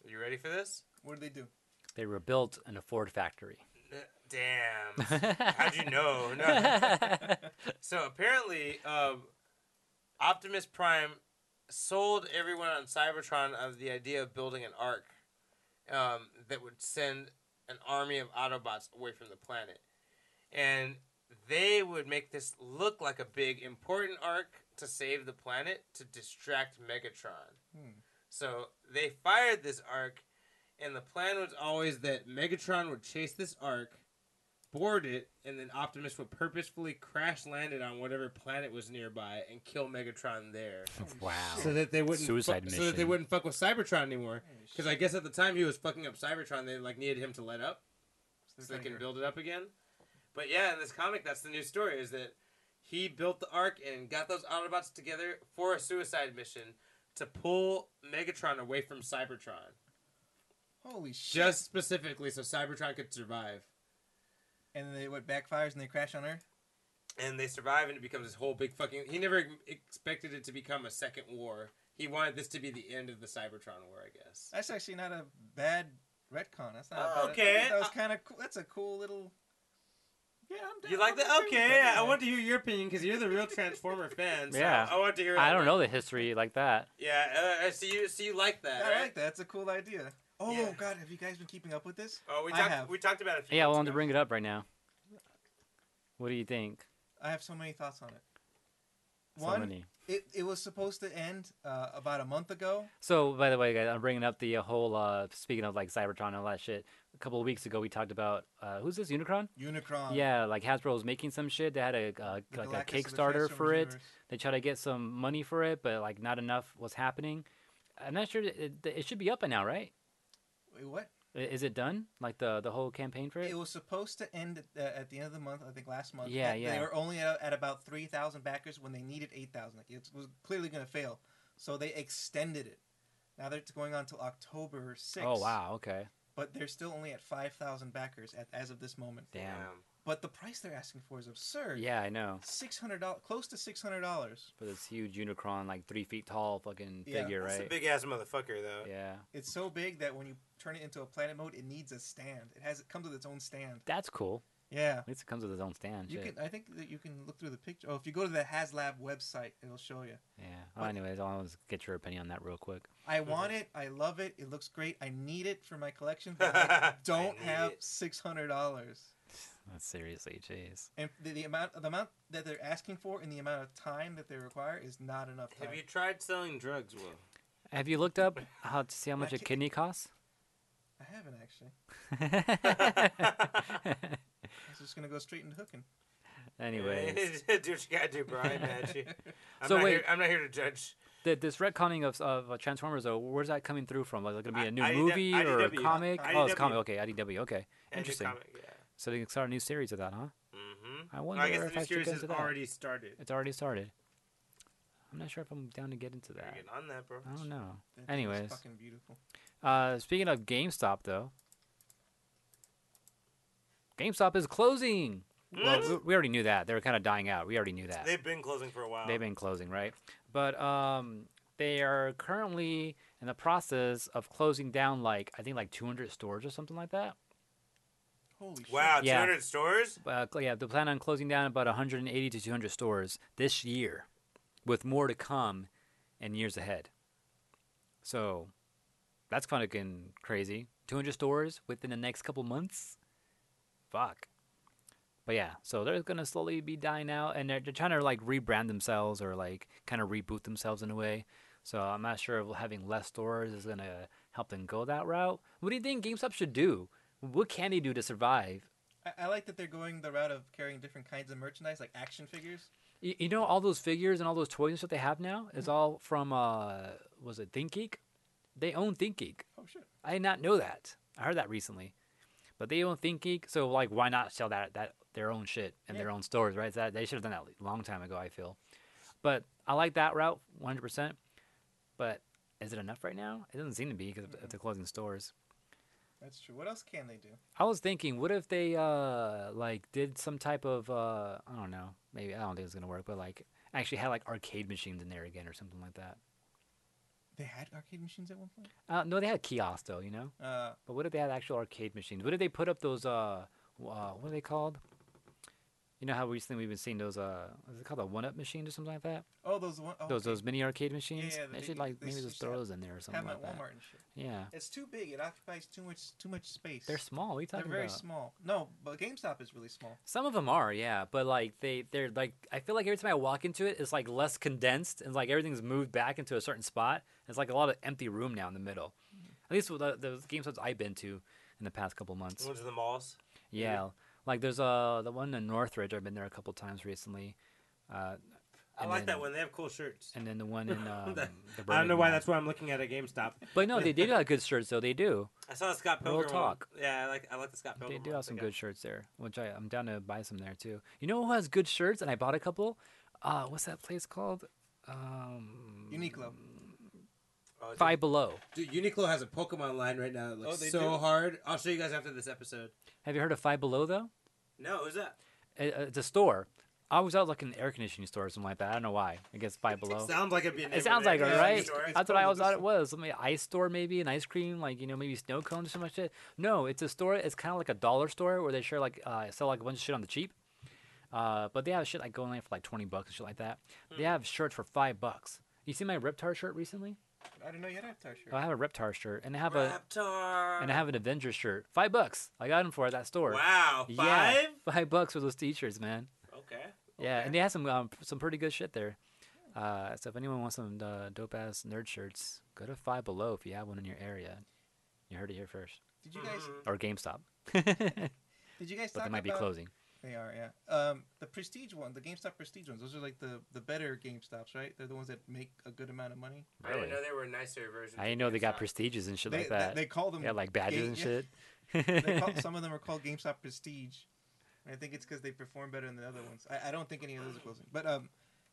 Are you ready for this? What did they do? They were built in a Ford factory. Uh, Damn. How'd you know? No. So apparently, um, Optimus Prime sold everyone on Cybertron of the idea of building an ark um, that would send an army of Autobots away from the planet. And they would make this look like a big, important arc to save the planet to distract Megatron. Hmm. So they fired this arc, and the plan was always that Megatron would chase this arc, board it, and then Optimus would purposefully crash land it on whatever planet was nearby and kill Megatron there. Wow. So that they wouldn't Suicide fu- so that they mission. wouldn't fuck with Cybertron anymore. Because I guess at the time he was fucking up Cybertron, they like needed him to let up so they can build it up again. But yeah, in this comic, that's the new story: is that he built the Ark and got those Autobots together for a suicide mission to pull Megatron away from Cybertron, Holy shit! just specifically so Cybertron could survive. And they what backfires and they crash on Earth. And they survive, and it becomes this whole big fucking. He never expected it to become a second war. He wanted this to be the end of the Cybertron war, I guess. That's actually not a bad retcon. That's not Oh, a bad. okay. That was kind of cool. That's a cool little. Yeah, I'm down. You like I'm that? okay with Okay, that, I yeah. want to hear your opinion because you're the real Transformer fan. So Yeah. I want to hear. I don't know the history like that. Yeah, uh, I see you. See you like that, I right? like that. That's a cool idea. Oh Yeah. God, have you guys been keeping up with this? Oh, we I talked. have. We talked about it. A few Yeah, I months wanted to ago. bring it up right now. What do you think? I have so many thoughts on it. So One, many. it, it was supposed to end uh, about a month ago. So, by the way, guys, I'm bringing up the uh, whole. Uh, speaking of like Cybertron and all that shit, a couple of weeks ago we talked about uh, who's this Unicron? Unicron. Yeah, like Hasbro was making some shit. They had a uh, the like Galactus a of the Kickstarter for Transformers it. universe. They tried to get some money for it, but like not enough was happening. I'm not sure. It, it should be up by now, right? Wait, what? I- Is it done? Like the the whole campaign for it? It was supposed to end at, uh, at the end of the month. I think last month. Yeah, They- yeah. They were only at, at about three thousand backers when they needed eight thousand. Like it was clearly going to fail, so they extended it. Now they're going on till October sixth. Oh wow, okay, But they're still only at five thousand backers at, as of this moment. damn. But the price they're asking for is absurd. Yeah, I know. Six hundred dollars, close to six hundred dollars. For this huge Unicron, like three feet tall, fucking Yeah. figure, That's a right? big ass motherfucker, though. Yeah, It's so big that when you turn it into a planet mode, it needs a stand. It has it comes with its own stand. that's cool. Yeah. At least it comes with its own stand. You shit. can. I think that you can look through the picture. Oh, if you go to the HasLab website, it'll show you. Yeah. Well, But- anyways, I'll just get your opinion on that real quick. I want it. I love it. It looks great. I need it for my collection, but I don't I need have it. six hundred dollars. That's seriously, jeez. And the, the amount, the amount that they're asking for, and the amount of time that they require, is not enough time. Have you tried selling drugs, Will? Have you looked up how to see how much I a can't- kidney costs? I haven't actually. I was just gonna go straight into hooking. Anyways, do what you gotta do, bro. I ain't mad at you. I'm So not wait. Here, I'm not here to judge. the, this retconning of of uh, Transformers, though, where's that coming through from? Like, is it gonna be a new I- movie or a I D W. comic? I D Oh, it's W. comic. Okay, I D W. Okay, And the interesting. comic, yeah. So they can start a new series of that, huh? Mm-hmm. I wonder I guess if the I new should series get has into that. already started. It's already started. I'm not sure if I'm down to get into Better that. get on that, bro. I don't know. That thing is Anyways, fucking beautiful. uh, speaking of GameStop, though, GameStop is closing. Well, What? we, we already knew that. They were kind of dying out. We already knew that. They've been closing for a while. They've been closing, right? But um, they are currently in the process of closing down, like I think, like two hundred stores or something like that. Holy shit. Wow, Yeah. two hundred stores? Uh, cl- yeah, they plan on closing down about one hundred eighty to two hundred stores this year, with more to come in years ahead. So that's kind of fucking crazy. two hundred stores within the next couple months. Fuck. But yeah, so they're gonna slowly be dying out, and they're, they're trying to like rebrand themselves or like kind of reboot themselves in a way. So I'm not sure if having less stores is gonna help them go that route. What do you think GameStop should do? What can they do to survive? I, I like that they're going the route of carrying different kinds of merchandise, like action figures. You, you know all those figures and all those toys and stuff they have now is all from uh was it ThinkGeek? They own ThinkGeek. Oh shit. I did not know that. I heard that recently. But they own ThinkGeek, so like why not sell that that their own shit in Yeah. their own stores, right? That they should have done that a long time ago, I feel. But I like that route one hundred percent. But is it enough right now? It doesn't seem to be because of the closing stores. That's true. What else can they do? I was thinking, what if they uh like did some type of uh I don't know, maybe I don't think it's gonna work, but like actually had like arcade machines in there again or something like that. They had arcade machines at one point. Uh, no, they had kiosks though, you know. Uh, But what if they had actual arcade machines? What did they put up those? Uh, w- uh what are they called? You know how recently we've been seeing those? Uh, is it called a one-up machine or something like that? oh, those one. Oh, Those okay. those mini arcade machines. yeah, the they should big- like they maybe should just have- throw those in there or something have them like at that. Walmart and shit. Yeah, It's too big. It occupies too much too much space. they're small. What are you They're talking very about? small. No, but GameStop is really small. Some of them are, yeah, but like they they're like I feel like every time I walk into it, it's like less condensed and like everything's moved back into a certain spot. It's like a lot of empty room now in the middle. At least with the, the game shops I've been to in the past couple months. The ones in the malls. Yeah, like there's uh the one in Northridge. I've been there a couple times recently. Uh, I and like that then- one. They have cool shirts. And then the one in um, the I don't know Birmingham why Mall. that's why I'm looking at a GameStop. But no, they, they do have good shirts though. They do. I saw the Scott Real Pilgrim. one. talk. Yeah, I like I like the Scott Pilgrim. They do one. have some They good shirts there, which I, I'm down to buy some there too. You know who has good shirts? And I bought a couple. Uh, what's that place called? Um, Uniqlo. Oh, dude. Five Below. Dude, Uniqlo has a Pokemon line right now that looks Oh, they so do? hard. I'll show you guys after this episode. Have you heard of Five Below though? No, who's that? It, uh, it's a store. I was out like an air conditioning store or something like that. I don't know why. I guess Five Below. Sounds like it'd be. A name It sounds of like an it, air right? conditioning store. It's That's what I called always thought this- it was. Some ice store, maybe an ice cream, like you know, maybe snow cones or some shit. No, it's a store. It's kind of like a dollar store where they share like uh, sell like a bunch of shit on the cheap. Uh, but they have shit like going in for like twenty bucks and shit like that. They have shirts for five bucks. You see my Reptar shirt recently? I didn't know you had a Reptar shirt. I have a Reptar shirt, and I have a Raptor. and I have an Avengers shirt. Five bucks. I got them for at that store. Wow, Yeah, five. five bucks for those t-shirts, man. Okay. Yeah, okay. and they have some um, some pretty good shit there. Uh, so if anyone wants some uh, dope ass nerd shirts, go to Five Below if you have one in your area. You heard it here first, Did you guys? Mhm. or GameStop, Did you guys but talk they might be about? closing. They are, yeah. Um, the Prestige one, the GameStop Prestige ones. Those are like the the better GameStops, right? They're the ones that make a good amount of money. I didn't Really? know they were nicer versions. I of didn't know they got GameStop. prestiges and shit They, like that. They call them. yeah, like badges Game- and yeah. shit. They call, some of them are called GameStop Prestige. And I think it's because they perform better than the other ones. I, I don't think any of those are closing. But um,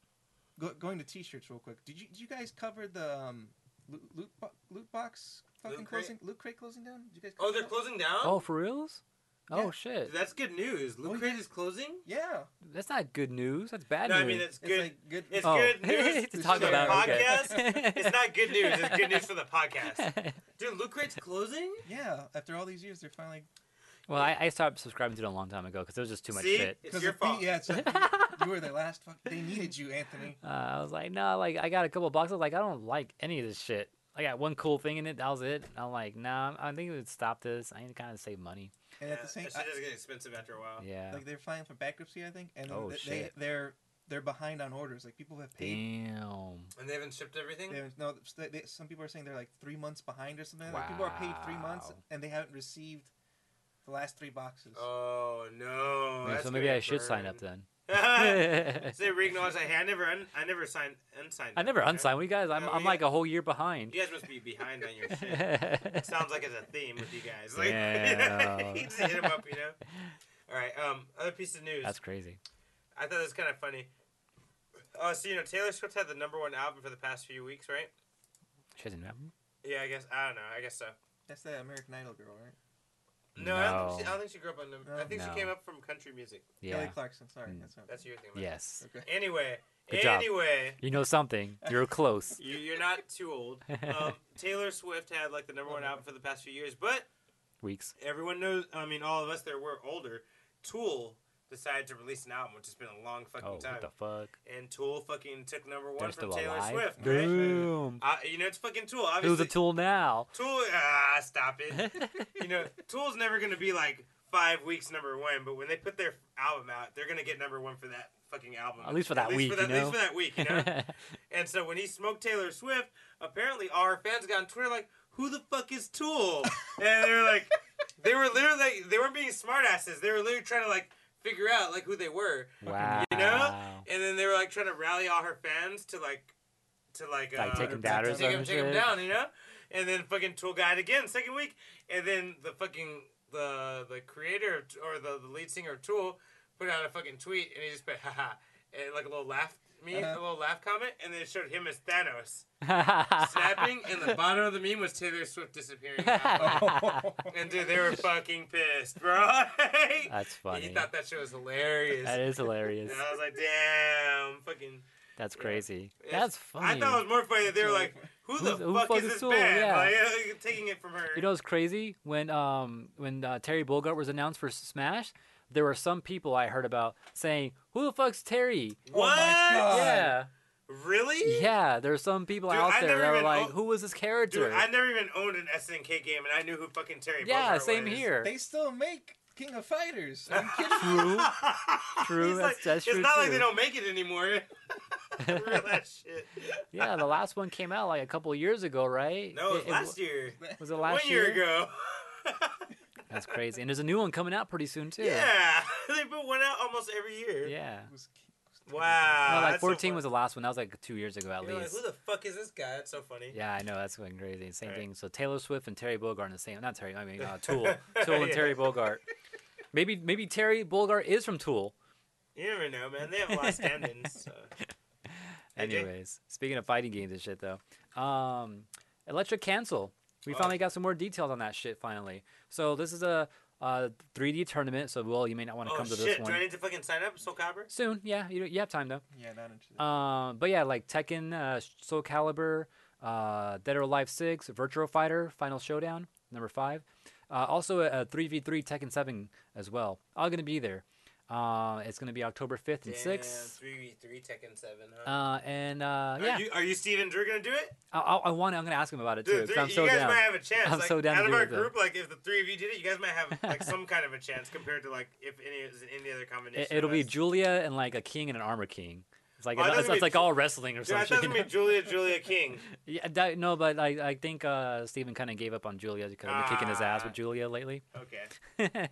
go, going to T-shirts real quick. Did you did you guys cover the um loot loot, bo- loot box fucking Loot Crate? closing loot crate closing down? Did you guys? Oh, cover they're that? closing down. oh, for reals? Oh Yeah. shit, That's good news. Loot Oh, Crate yeah. is closing. Yeah, that's not good news. That's bad No, I news. mean it's it's good. like good. It's Oh. good news To for talk the about, okay. podcast. It's not good news. It's good news for the podcast. Dude, Loot Crate's closing. Yeah, after all these years, they're finally. well, I, I stopped subscribing to it a long time ago because it was just too much See? shit. It's your of the- fault. Yeah, it's like, you were their last. Fuck, they needed you, Anthony. Uh, I was like, no, like I got a couple boxes. Like I don't like any of this shit. I got one cool thing in it. That was it. I'm like, nah, I think we would stop this. I need to kind of save money. And Yeah, at the same, that shit does get expensive after a while. Yeah. like they're filing for bankruptcy, I think, and Oh, they, shit. they they're they're behind on orders. Like people have paid. Damn. And they haven't shipped everything. They haven't- no, they, they, some people are saying they're like three months behind or something. Like people are paid three months Wow. and they haven't received the last three boxes. Oh no. Yeah, that's so maybe gonna I should sign up burn. then. Say re-acknowledge. Like, hey, I never, un- I never signed, unsigned. I up, never okay? unsigned. You guys, I'm, Oh, I'm yeah. like a whole year behind. You guys must be behind on your shit. Sounds like it's a theme with you guys. Like, Yeah. you just hit them up, you know. All right. Um. Other piece of news. That's crazy. I thought this was kind of funny. Oh, so you know Taylor Swift had the number one album for the past few weeks, right? She doesn't have them? Yeah, I guess. I don't know. I guess so. That's the American Idol girl, right? No, I, don't think she, I No. don't think she grew up on them. I No. think No. she came up from country music. Yeah. Kelly Clarkson. Sorry, Mm. that's not. That's your thing. Man. Yes. Okay. Anyway. Good job. anyway. You know something. You're close. You, you're not too old. Um, Taylor Swift had like the number one album for the past few years, but Weeks. everyone knows. I mean, all of us that were older. Tool decided to release an album, which has been a long fucking Oh, time. what the fuck? And Tool fucking took number one They're from still Taylor alive? Swift. Right? Boom. Uh, you know, it's fucking Tool. Obviously, Who's a tool now? Tool. Ah, stop it. You know, Tool's never gonna be like five weeks number one, but when they put their album out, they're gonna get number one for that fucking album. At least for that week, for that, you At know? least for that week, you know. And so when he smoked Taylor Swift, apparently our fans got on Twitter like, "Who the fuck is Tool?" And they were like, they were literally like, they weren't being smartasses. They were literally trying to like figure out like who they were, Wow. you know. And then they were like trying to rally all her fans to like, to like, Like uh, take 'em to down or take 'em- some take 'em shit. down, you know. And then fucking Tool got it again second week, and then the fucking the the creator of, or the, the lead singer of Tool put out a fucking tweet, and he just put haha and like a little laugh meme, Uh-huh. a little laugh comment, and then it showed him as Thanos snapping, and the bottom of the meme was Taylor Swift disappearing. And dude, they were fucking pissed, bro. That's funny. He thought that shit was hilarious. That is hilarious. And I was like, damn, fucking That's Yeah. crazy. It's- That's funny. I thought it was more funny that they were That's like, "Who the Who's- who fuck fuck is is this Tool? band?" Yeah. Like, uh, taking it from her. You know what's crazy? When um when uh, Terry Bogard was announced for Smash, there were some people I heard about saying, "Who the fuck's Terry?" what? Oh my God. Yeah, Really? yeah. There were some people Dude, out I there never that were even like, own- "Who was this character?" Dude, I never even owned an S N K game, and I knew who fucking Terry yeah, Bogard same was. here. They still make King of Fighters. Are you kidding? True. True, He's that's- like, that's it's true, not like too. they don't make it anymore. Real that shit. Yeah, the last one came out like a couple of years ago, right? No, it was It- it last w- year. Was it last One year ago. That's crazy. And there's a new one coming out pretty soon too. Yeah, they put one out almost every year. Yeah. It was- Wow. No, like that's so fourteen fun. was the last one. That was like two years ago at You're like, least. who the fuck is this guy? That's so funny. Yeah, I know that's going crazy. Same Right. thing. So Taylor Swift and Terry Bogard in the same. Not Terry. I mean uh, Tool. Tool and Yeah. Terry Bogard. Maybe maybe Terry Bogard is from Tool. You never know, man. They have a lot of stand-ins. So. Hey, Jay. Anyways, speaking of fighting games and shit though, um, Electric Cancel. We Oh. finally got some more details on that shit finally. So this is a uh, three D tournament. So well, you may not want to Oh come to shit! this Do one I need to fucking sign up? Soul Calibur? soon. Yeah, you you have time though. Yeah, not interested. Um, but yeah, like Tekken, uh, Soul Calibur, uh, Dead or Alive six, Virtual Fighter, Final Showdown, number five. Uh, also a three v three Tekken seven as well. All gonna be there. Uh, it's gonna be October fifth and Damn, sixth. three v three Tekken seven, huh? Uh, and uh, yeah, Are you, are you Steven Drew gonna do it? I, I, I want. I'm gonna ask him about it too. Dude, 'cause three, I'm you so guys down. might have a chance. I'm like, so down to out of do our it, though. group, like if the three of you did it, you guys might have like some kind of a chance compared to like if any is in any other combination. It, it'll of be us. Julia and like a king and an armor king. It's like Oh, I thought it's, it was it's like Ju- all wrestling or Dude, I something. thought it was gonna be Julia Julia King. Yeah, that, no, but I I think uh, Steven kind of gave up on Julia because I've been kicking his ass Ah. with Julia lately. Okay,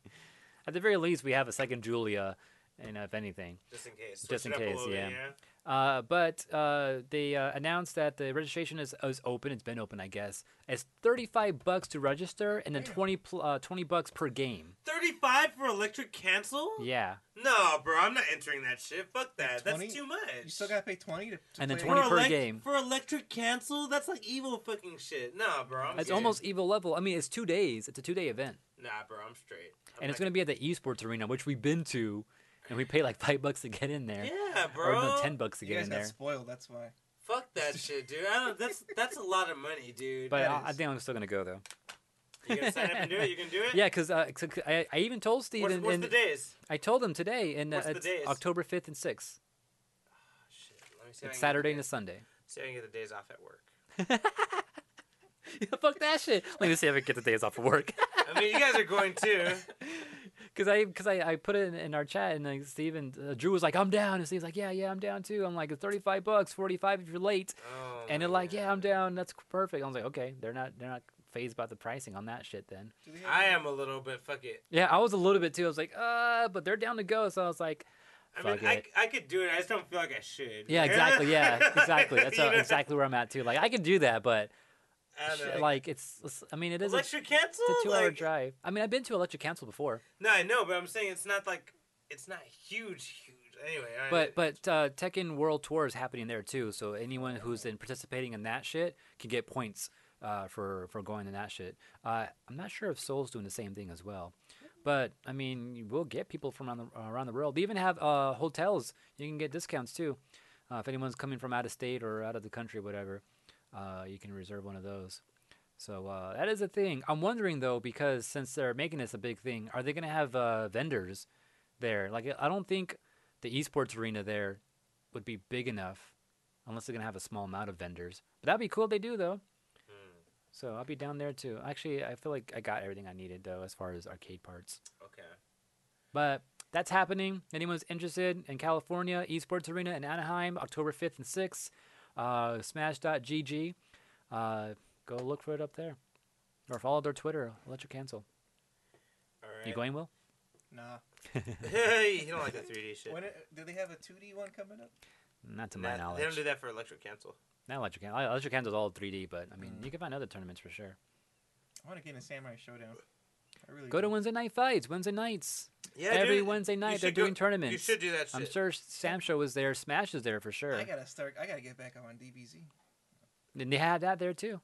At the very least, we have a second Julia, and if anything. just in case. Just Switch in it up a case, little yeah. Bit, yeah. Uh, but uh, they uh, announced that the registration is, is open. It's been open, I guess. It's thirty-five bucks to register, and then Damn. twenty pl- uh, twenty bucks per game. Thirty-five for Electric Cancel? Yeah, No, bro, I'm not entering that shit. Fuck that. twenty? That's too much. You still gotta pay twenty to, to And then play twenty it? per elec- game. For Electric Cancel, that's like evil fucking shit. Nah, bro, I'm it's good. almost evil level. I mean, it's two days. It's a two-day event, Nah, bro, I'm straight. I'm and it's not- gonna be at the esports arena, which we've been to, and we pay like five bucks to get in there, Yeah, or bro. no, ten bucks to You get guys in got there. spoiled. That's why. Fuck that shit, dude. I don't. That's that's a lot of money, dude. But that I, I is. think I'm still gonna go though. You gonna sign up and do it? You can do it. Yeah, because uh, 'cause I, I even told What's, Steven, what's and the days? I told him today, and uh, What's the it's days? October fifth and sixth. Shit. Let me see. if I It's can get Saturday the and a days- Sunday. See if I can get the days off at work. Yeah, fuck that shit. Let me see if I can get the days off of work. I mean, you guys are going too. Cause I, cause I, I put it in, in our chat, and like Steven, uh, Drew was like, "I'm down," and Steve's like, "Yeah, yeah, I'm down too." I'm like, "It's thirty-five bucks, forty-five if you're late," Oh, and they're like, "Yeah, man. I'm down. That's perfect." I was like, "Okay, they're not, they're not phased about the pricing on that shit then." Do they have I am a little bit. Fuck it. Yeah, I was a little bit too. I was like, "Uh," but they're down to go, so I was like, I Fuck mean, I, it. I could do it. I just don't feel like I should. "Yeah, exactly. Yeah, exactly. That's You uh, know? exactly where I'm at too. Like, I can do that, but I don't know, shit, like, it's, it's- I mean, it is a, it's Electric Cancel. a two-hour like, drive. I mean, I've been to Electric Cancel before. No, I know, but I'm saying it's not like it's not huge, huge. Anyway, all right. But but uh, Tekken World Tour is happening there too, so anyone who's in participating in that shit can get points uh, for for going to that shit. Uh, I'm not sure if Soul's doing the same thing as well, but I mean, you will get people from around the, around the world. They even have uh, hotels. You can get discounts too. Uh, if anyone's coming from out of state or out of the country, whatever, uh, you can reserve one of those. So uh, that is a thing. I'm wondering though, because since they're making this a big thing, are they gonna have uh, vendors there? Like, I don't think the esports arena there would be big enough unless they're gonna have a small amount of vendors. But that'd be cool if they do though. Hmm, So I'll be down there too. Actually, I feel like I got everything I needed though as far as arcade parts. okay. But that's happening. Anyone's interested in California esports arena in Anaheim, October fifth and sixth. Uh, smash dot g g. Uh, go look for it up there, or follow their Twitter. Electric Cancel. All right. You going, Will? Nah. Hey, you don't like the three D shit. When it, do they have a two D one coming up? Not to Nah, my knowledge. they don't do that for Electric Cancel. Not Electric Cancel. Electric Cancel's all three D, but I mean, Mm. you can find other tournaments for sure. I want to get in Samurai Showdown. I really Go to do. Wednesday night fights. Wednesday nights. Yeah, Every dude, Wednesday you night they're should go- doing tournaments. You should do that shit. I'm sure Sam Show is there. Smash is there for sure. I gotta start. I gotta get back on D B Z. And they had that there too.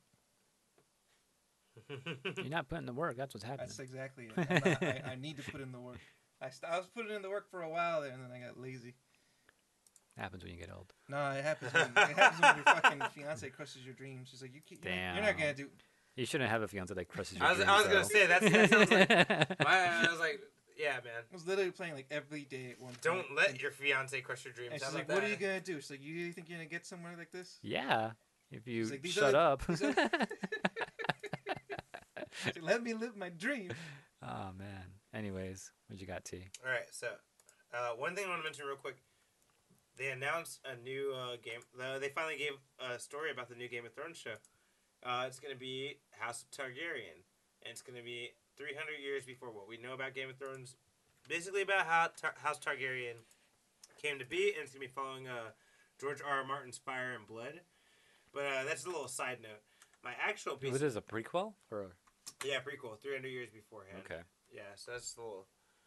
You're not putting the work. That's what's happening. That's exactly it. I'm not- I, I need to put in the work. I, st- I was putting in the work for a while there, and then I got lazy. Happens when you get old. No, it happens when it happens when your fucking fiance crushes your dreams. She's like, you can't, you're, not, you're not gonna Damn. do. You shouldn't have a fiance that crushes your I was, dreams. I was gonna though. say that's, that sounds like. My, I was like, yeah, man. I was literally playing like every day at one. Don't point. let And- your fiance crush your dreams. And How she's about like, "What are that? you gonna do?" She's like, "You really think you're gonna get somewhere like this?" Yeah, if you She's like, "These shut other- up. these other- She's like, let me live my dream. Oh man. Anyways, what you got, T? All right, so uh, one thing I want to mention real quick. They announced a new uh, game. Uh, they finally gave a story about the new Game of Thrones show. Uh, it's going to be House of Targaryen, and it's going to be three hundred years before what we know about Game of Thrones. Basically about how Tar- House Targaryen came to be, and it's going to be following uh, George R. R. Martin's Fire and Blood. But uh, that's a little side note. My actual piece... Was this a prequel or? Yeah, prequel, three hundred years beforehand. Okay. Yeah, so that's a little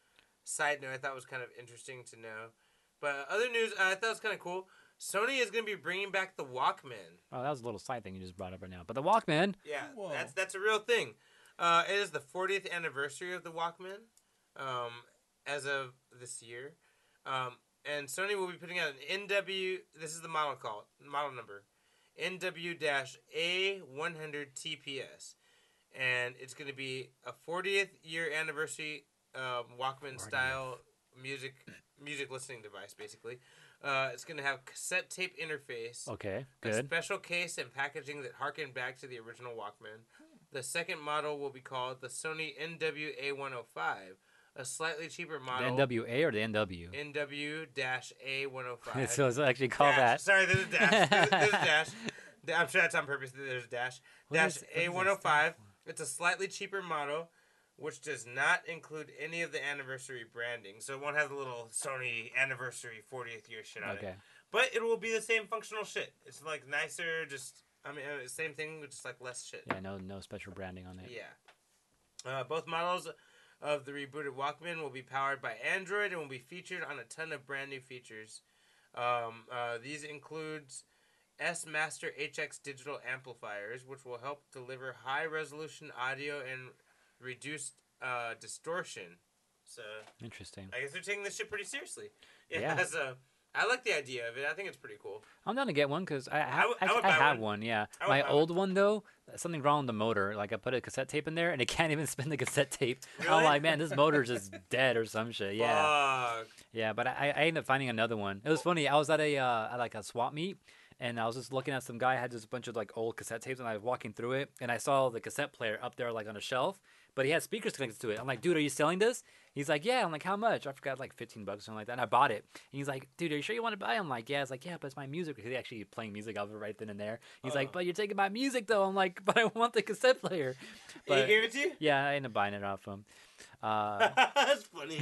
side note I thought was kind of interesting to know. But other news uh, I thought was kind of cool. Sony is going to be bringing back the Walkman. Oh, that was a little side thing you just brought up right now. But the Walkman. Yeah, Whoa. that's that's a real thing. Uh, it is the fortieth anniversary of the Walkman um, as of this year. Um, and Sony will be putting out an N W, this is the model call, model number, N W A one hundred T P S. And it's going to be a fortieth year anniversary um, Walkman style music music listening device, basically. Uh, it's going to have cassette tape interface, Okay, a good. special case and packaging that harken back to the original Walkman. The second model will be called the Sony N W A one oh five, a slightly cheaper The model. N W A or the N W? N W A one oh five. So it's actually called Dash. that. Sorry, there's a dash. There's, there's a dash. I'm sure that's on purpose. There's a dash. What Dash is- what does A that one oh five. stand It's a slightly cheaper model, which does not include any of the anniversary branding. So it won't have the little Sony anniversary fortieth year shit on Okay. it. But it will be the same functional shit. It's like nicer, just, I mean, uh, same thing, with just like less shit. Yeah, no, no special branding on it. Yeah. Uh, both models of the rebooted Walkman will be powered by Android and will be featured on a ton of brand new features. Um, uh, these includes S-Master H X digital amplifiers, which will help deliver high-resolution audio and reduce uh, distortion. So Interesting. I guess they're taking this shit pretty seriously. Yeah. Yeah. So I like the idea of it. I think it's pretty cool. I'm down to get one because I, ha- would- I actually, would I, buy have one. one. Yeah, I would my buy old one though, something wrong with the motor. Like I put a cassette tape in there and it can't even spin the cassette tape. I'm Really? like, man, this motor's just dead or some shit. Yeah, Fuck. yeah. But I, I ended up finding another one. It was funny. I was at a uh, at like a swap meet. And I was just looking at some guy had just a bunch of like old cassette tapes, and I was walking through it, and I saw the cassette player up there like on a shelf, but he had speakers connected to it. I'm like, dude, are you selling this? He's like, yeah. I'm like, how much? I forgot, like fifteen bucks or something like that. And I bought it. And he's like, dude, are you sure you want to buy it? I'm like, yeah. It's like, yeah, but it's my music. He's actually playing music of it right then and there. He's Uh. like, but you're taking my music though. I'm like, but I want the cassette player. he But gave it to you? yeah, I ended up buying it off him. Uh, That's funny.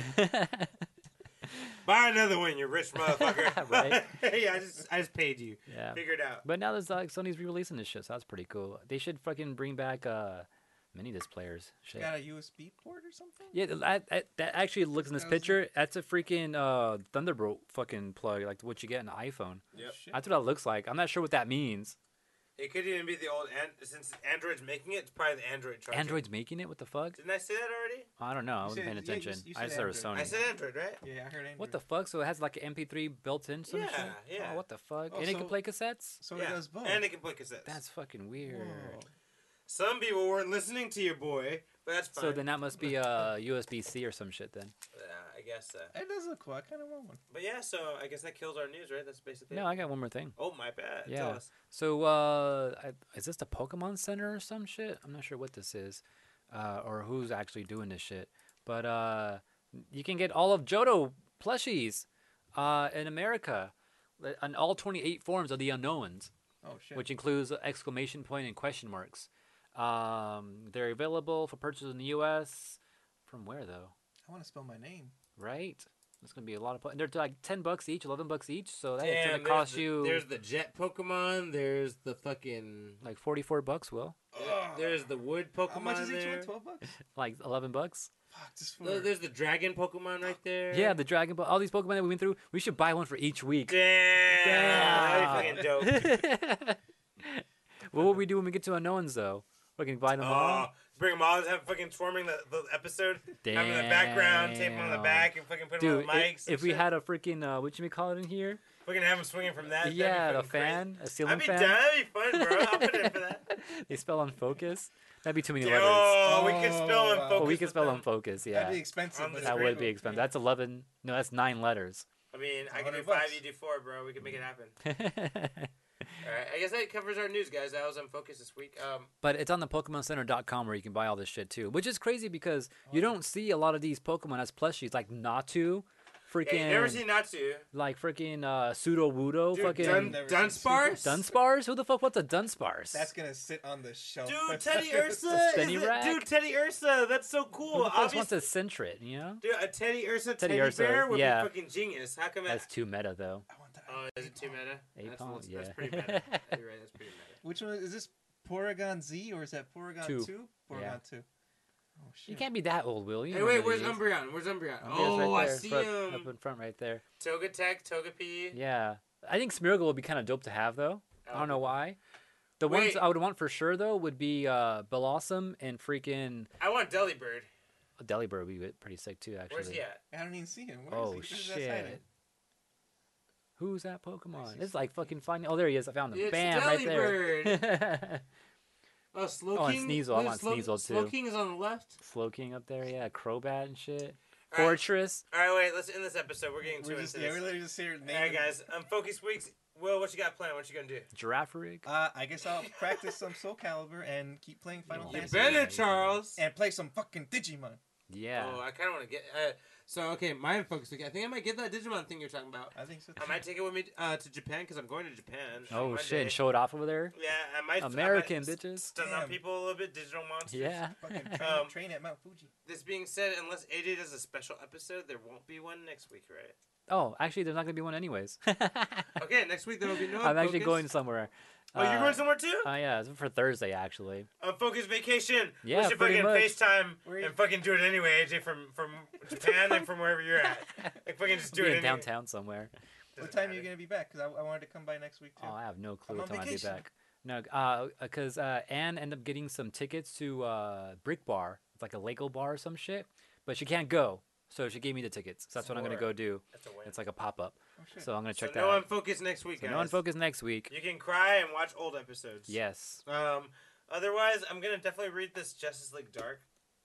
Buy another one, you rich motherfucker. Right. yeah, I just I just paid you. yeah. Figure it out. But now there's like Sony's re-releasing this shit, so that's pretty cool. They should fucking bring back uh mini disc players. Shit. Got a U S B port or something? Yeah, that, that, that actually looks in this That was picture. That's a freaking uh, Thunderbolt fucking plug, like what you get in an iPhone. Yep. Shit. That's what that looks like. I'm not sure what that means. It could even be the old an- since Android's making it. It's probably the Android charger. Android's making it. What the fuck? Didn't I say that already? I don't know. I You wasn't said- paying yeah, you attention. s- you I said just thought it was Android. Sony. I said Android, right? Yeah, I heard Android. What the fuck? So it has like an M P three built in, some Yeah, shit. yeah. Oh, what the fuck? Oh, and it so- can play cassettes. So yeah. it does both. And it can play cassettes. That's fucking weird. Whoa. Some people weren't listening to your boy, but that's fine. So then that must be a U S B C or some shit then. Yeah, I guess so. It does look cool. I kind of want one. But yeah, so I guess that kills our news, right? That's basically. No, it. I got one more thing. Oh my bad. Yeah. Tell us. So, uh, I, is this the Pokemon Center or some shit? I'm not sure what this is, uh, or who's actually doing this shit. But uh, you can get all of Johto plushies, uh, in America, on all twenty-eight forms of the Unknowns, Oh shit. which includes exclamation point and question marks. Um, they're available for purchase in the U S From where though? I want to spell my name. Right. It's gonna be a lot of. Po- and they're like ten bucks each, eleven bucks each. So that's Damn, gonna there's cost the- you There's the jet Pokemon. There's the fucking. like forty-four bucks. Will There's the wood Pokemon How much is each there. one? Twelve bucks. like eleven bucks. Fuck, just for. There- There's the dragon Pokemon right there. Yeah, the Dragon Ball, all these Pokemon that we went through, we should buy one for each week. Damn. That'd be fucking dope. What will we do when we get to Unknowns, though? We can buy them Oh, all? bring them all. Have fucking swarming the, the episode. Have them in the background. Tape them on the Damn. back and fucking put them Dude, on the if, mics. if we had a freaking, uh, what you may call it in here? We're gonna have him swinging from that. That'd be yeah, the fucking crazy. fan, a ceiling I'd be fan. down. That'd be fun, bro. I'll put in for that. They spell on focus. That'd be too many Yo, letters. we could spell in Oh, wow. focus. But we could with spell them. on focus. Yeah, That'd be expensive. On but the it's that great. would be expensive. That's eleven. No, that's nine letters. I mean, I can do one hundred five, bucks. you do four, bro. We can make it happen. All right, I guess that covers our news, guys. That was on Focus this week. Um, But it's on the Pokemon Center dot com where you can buy all this shit too, which is crazy because you don't see a lot of these Pokemon as plushies, like Natu, freaking, yeah, you never seen Natsu. like freaking uh, Pseudo Wudo, Dude, fucking Dun- Never seen Dunsparce? Dunspars. Who the fuck? What's a Dunspars? That's gonna sit on the shelf. Dude, Teddy Ursa. Spinny is it- rack. Dude, Teddy Ursa. That's so Who cool. the fuck Obvious- wants a Centret? You know, Dude, a Teddy Ursa Teddy teddy Ursa, bear would yeah. be fucking genius. How come that's that? too meta though. I want that. Oh, is it too meta? That's, Apom? that's, Yeah. that's pretty meta. You're right. That's pretty meta. Which one is this? Porygon Z or is that Porygon Two. two? Porygon Yeah. two. Oh shit. You can't be that old, Will you? Hey, know wait, what where's it is. Umbreon? Where's Umbreon? Umbrion's Oh, right I there, see front- him. up in front right there. Togetic, Togepi. Yeah, I think Smeargle would be kind of dope to have though. I don't know why. The ones Wait. I would want for sure though would be uh, Blossom and freaking I want Delibird. Delibird would be pretty sick too. Actually. Where's he at? I don't even see him. Where is Oh he? Where's that hiding? shit! Who's that Pokemon? It's like fucking finding. Oh, there he is. I found him. It's Bam! Right there. Oh, Slowking. Oh, and Sneasel. I want Slow- Sneasel, too. Slowking is on the left. Slowking up there. Yeah, Crobat and shit. All right. Fortress. All right, wait. Let's end this episode. We're getting too We're just into yeah, this. we're literally just here. All right, guys. Um, Focus Weeks. Will, what you got planned? What you gonna do? Giraffe Rig. Uh, I guess I'll practice some Soul Calibur and keep playing Final You Fantasy. better, Charles. And play some fucking Digimon. Yeah. Oh, I kind of want to get. Uh, so okay, my Focus Week. I think I might get that Digimon thing you're talking about. I think so. I might take it with me uh, to Japan because I'm going to Japan. on Oh Monday. shit! And show it off over there. Yeah, I might. American I might bitches. Stun on Damn. people a little bit. Digital monsters. Yeah. Fucking train, Um, train at Mount Fuji. This being said, unless A J does a special episode, there won't be one next week, right? Oh, actually, there's not gonna be one anyways. Okay, next week there will be no. I'm actually Focus. going somewhere. Oh, you're Uh, going somewhere too? Oh yeah, it's for Thursday actually. On Focus Vacation. Yeah, we should pretty fucking much. FaceTime Where you- and fucking do it anyway, A J, from from Japan and from wherever you're at. Like fucking just do Be it in anyway. downtown somewhere. What Doesn't time are you matter. gonna be back? Because I, I wanted to come by next week too. Oh, I have no clue I'm what on time I'll be vacation. back. No, uh, because uh, Anne ended up getting some tickets to uh, Brick Bar. It's like a Lego bar or some shit, but she can't go, so she gave me the tickets. So that's what I'm gonna Sure. go do. That's a win. It's like a pop up, Oh shit. so I'm gonna so check no that. on out. Focus next week, So guys. no on focus next week. You can cry and watch old episodes. Yes. Um, otherwise, I'm gonna definitely read this Justice League Dark.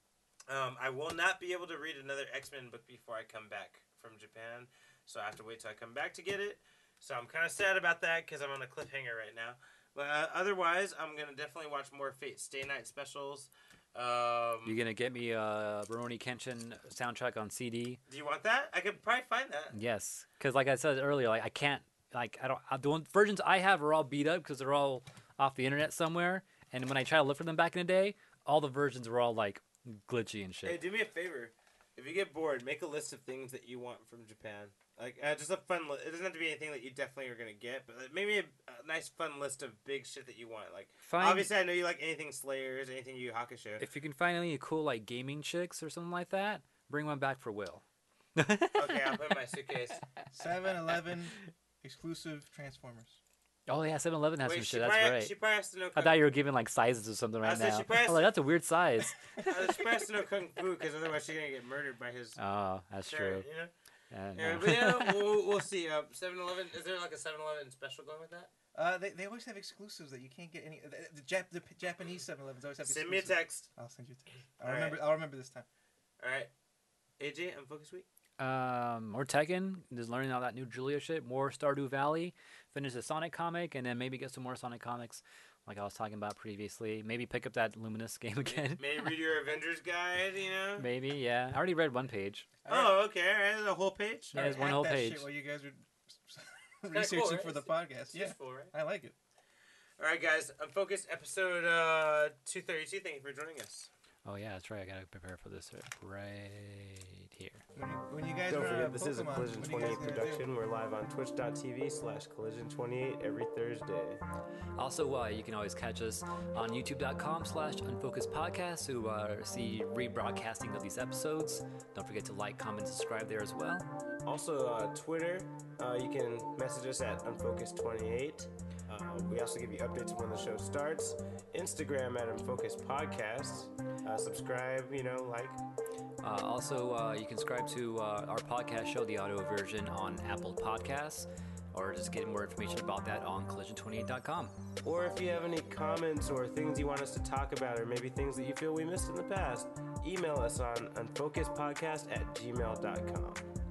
Um, I will not be able to read another X-Men book before I come back from Japan, so I have to wait till I come back to get it. So I'm kind of sad about that because I'm on a cliffhanger right now. But uh, otherwise, I'm gonna definitely watch more Fate Stay Night specials. Um, You gonna get me a Rurouni Kenshin soundtrack on C D? do you want that? I could probably find that. Yes, because like I said earlier, like I can't, like I don't, I, the one, versions I have are all beat up because they're all off the internet somewhere. And when I try to look for them back in the day, all the versions were all like glitchy and shit. Hey, do me a favor. If you get bored, make a list of things that you want from Japan. Like, uh, just a fun list. It doesn't have to be anything that you definitely are going to get, but uh, maybe a, a nice fun list of big shit that you want. Like, Find- obviously, I know you like anything Slayers, anything Yu Yu Hakusho. If you can find any cool like gaming chicks or something like that, bring one back for Will. Okay, I'll put it in my suitcase. seven eleven exclusive Transformers. Oh yeah, seven eleven has Wait, some she shit. That's probably, right. she probably has to know I thought you were giving like sizes or something I right said now. she probably has I'm like, to- that's a weird size. uh, she probably has to know Kung Fu, because otherwise she's going to get murdered by his... Oh, that's parent, true. You know? Yeah, Yeah, no. but yeah, we'll, we'll see. Uh, seven eleven, is there like a seven eleven special going with that? Uh, they, they always have exclusives that you can't get any. The, the, Jap, the P- Japanese seven elevens always have. Send me a exclusives. text. I'll send you a text. I'll All right. remember. I'll remember this time. All right. A J, I'm Focus Week. Um, more Tekken. Just learning all that new Julia shit. More Stardew Valley. Finish the Sonic comic, and then maybe get some more Sonic comics, like I was talking about previously. Maybe pick up that Luminous game again. Maybe read your Avengers guide, you know? Maybe, yeah. I already read one page. Oh, okay. All right. The whole page? Yeah, I there's one hacked whole that page. Shit while you guys were Kinda researching cool, right? for the It's- podcast. It's Yeah, useful, right? I like it. All right, guys. Unfocused episode uh, two thirty-two. Thank you for joining us. Oh yeah, that's right. I gotta prepare for this right here. When you, when you guys Don't were forget, at this is a Pokemon, Collision what are you guys twenty-eight gonna do? production. We're live on twitch.tv slash collision twenty-eight every Thursday. Also, uh, you can always catch us on youtube.com slash unfocused podcast to uh, see rebroadcasting of these episodes. Don't forget to like, comment, subscribe there as well. Also, uh, Twitter, uh, you can message us at unfocused twenty-eight. Uh, we also give you updates when the show starts. Instagram at unfocused podcast. Uh, subscribe, you know, like. Uh, also, uh, you can subscribe to uh, our podcast show, the audio version, on Apple Podcasts or just get more information about that on collision twenty-eight dot com. Or if you have any comments or things you want us to talk about, or maybe things that you feel we missed in the past, email us on unfocuspodcast at gmail dot com.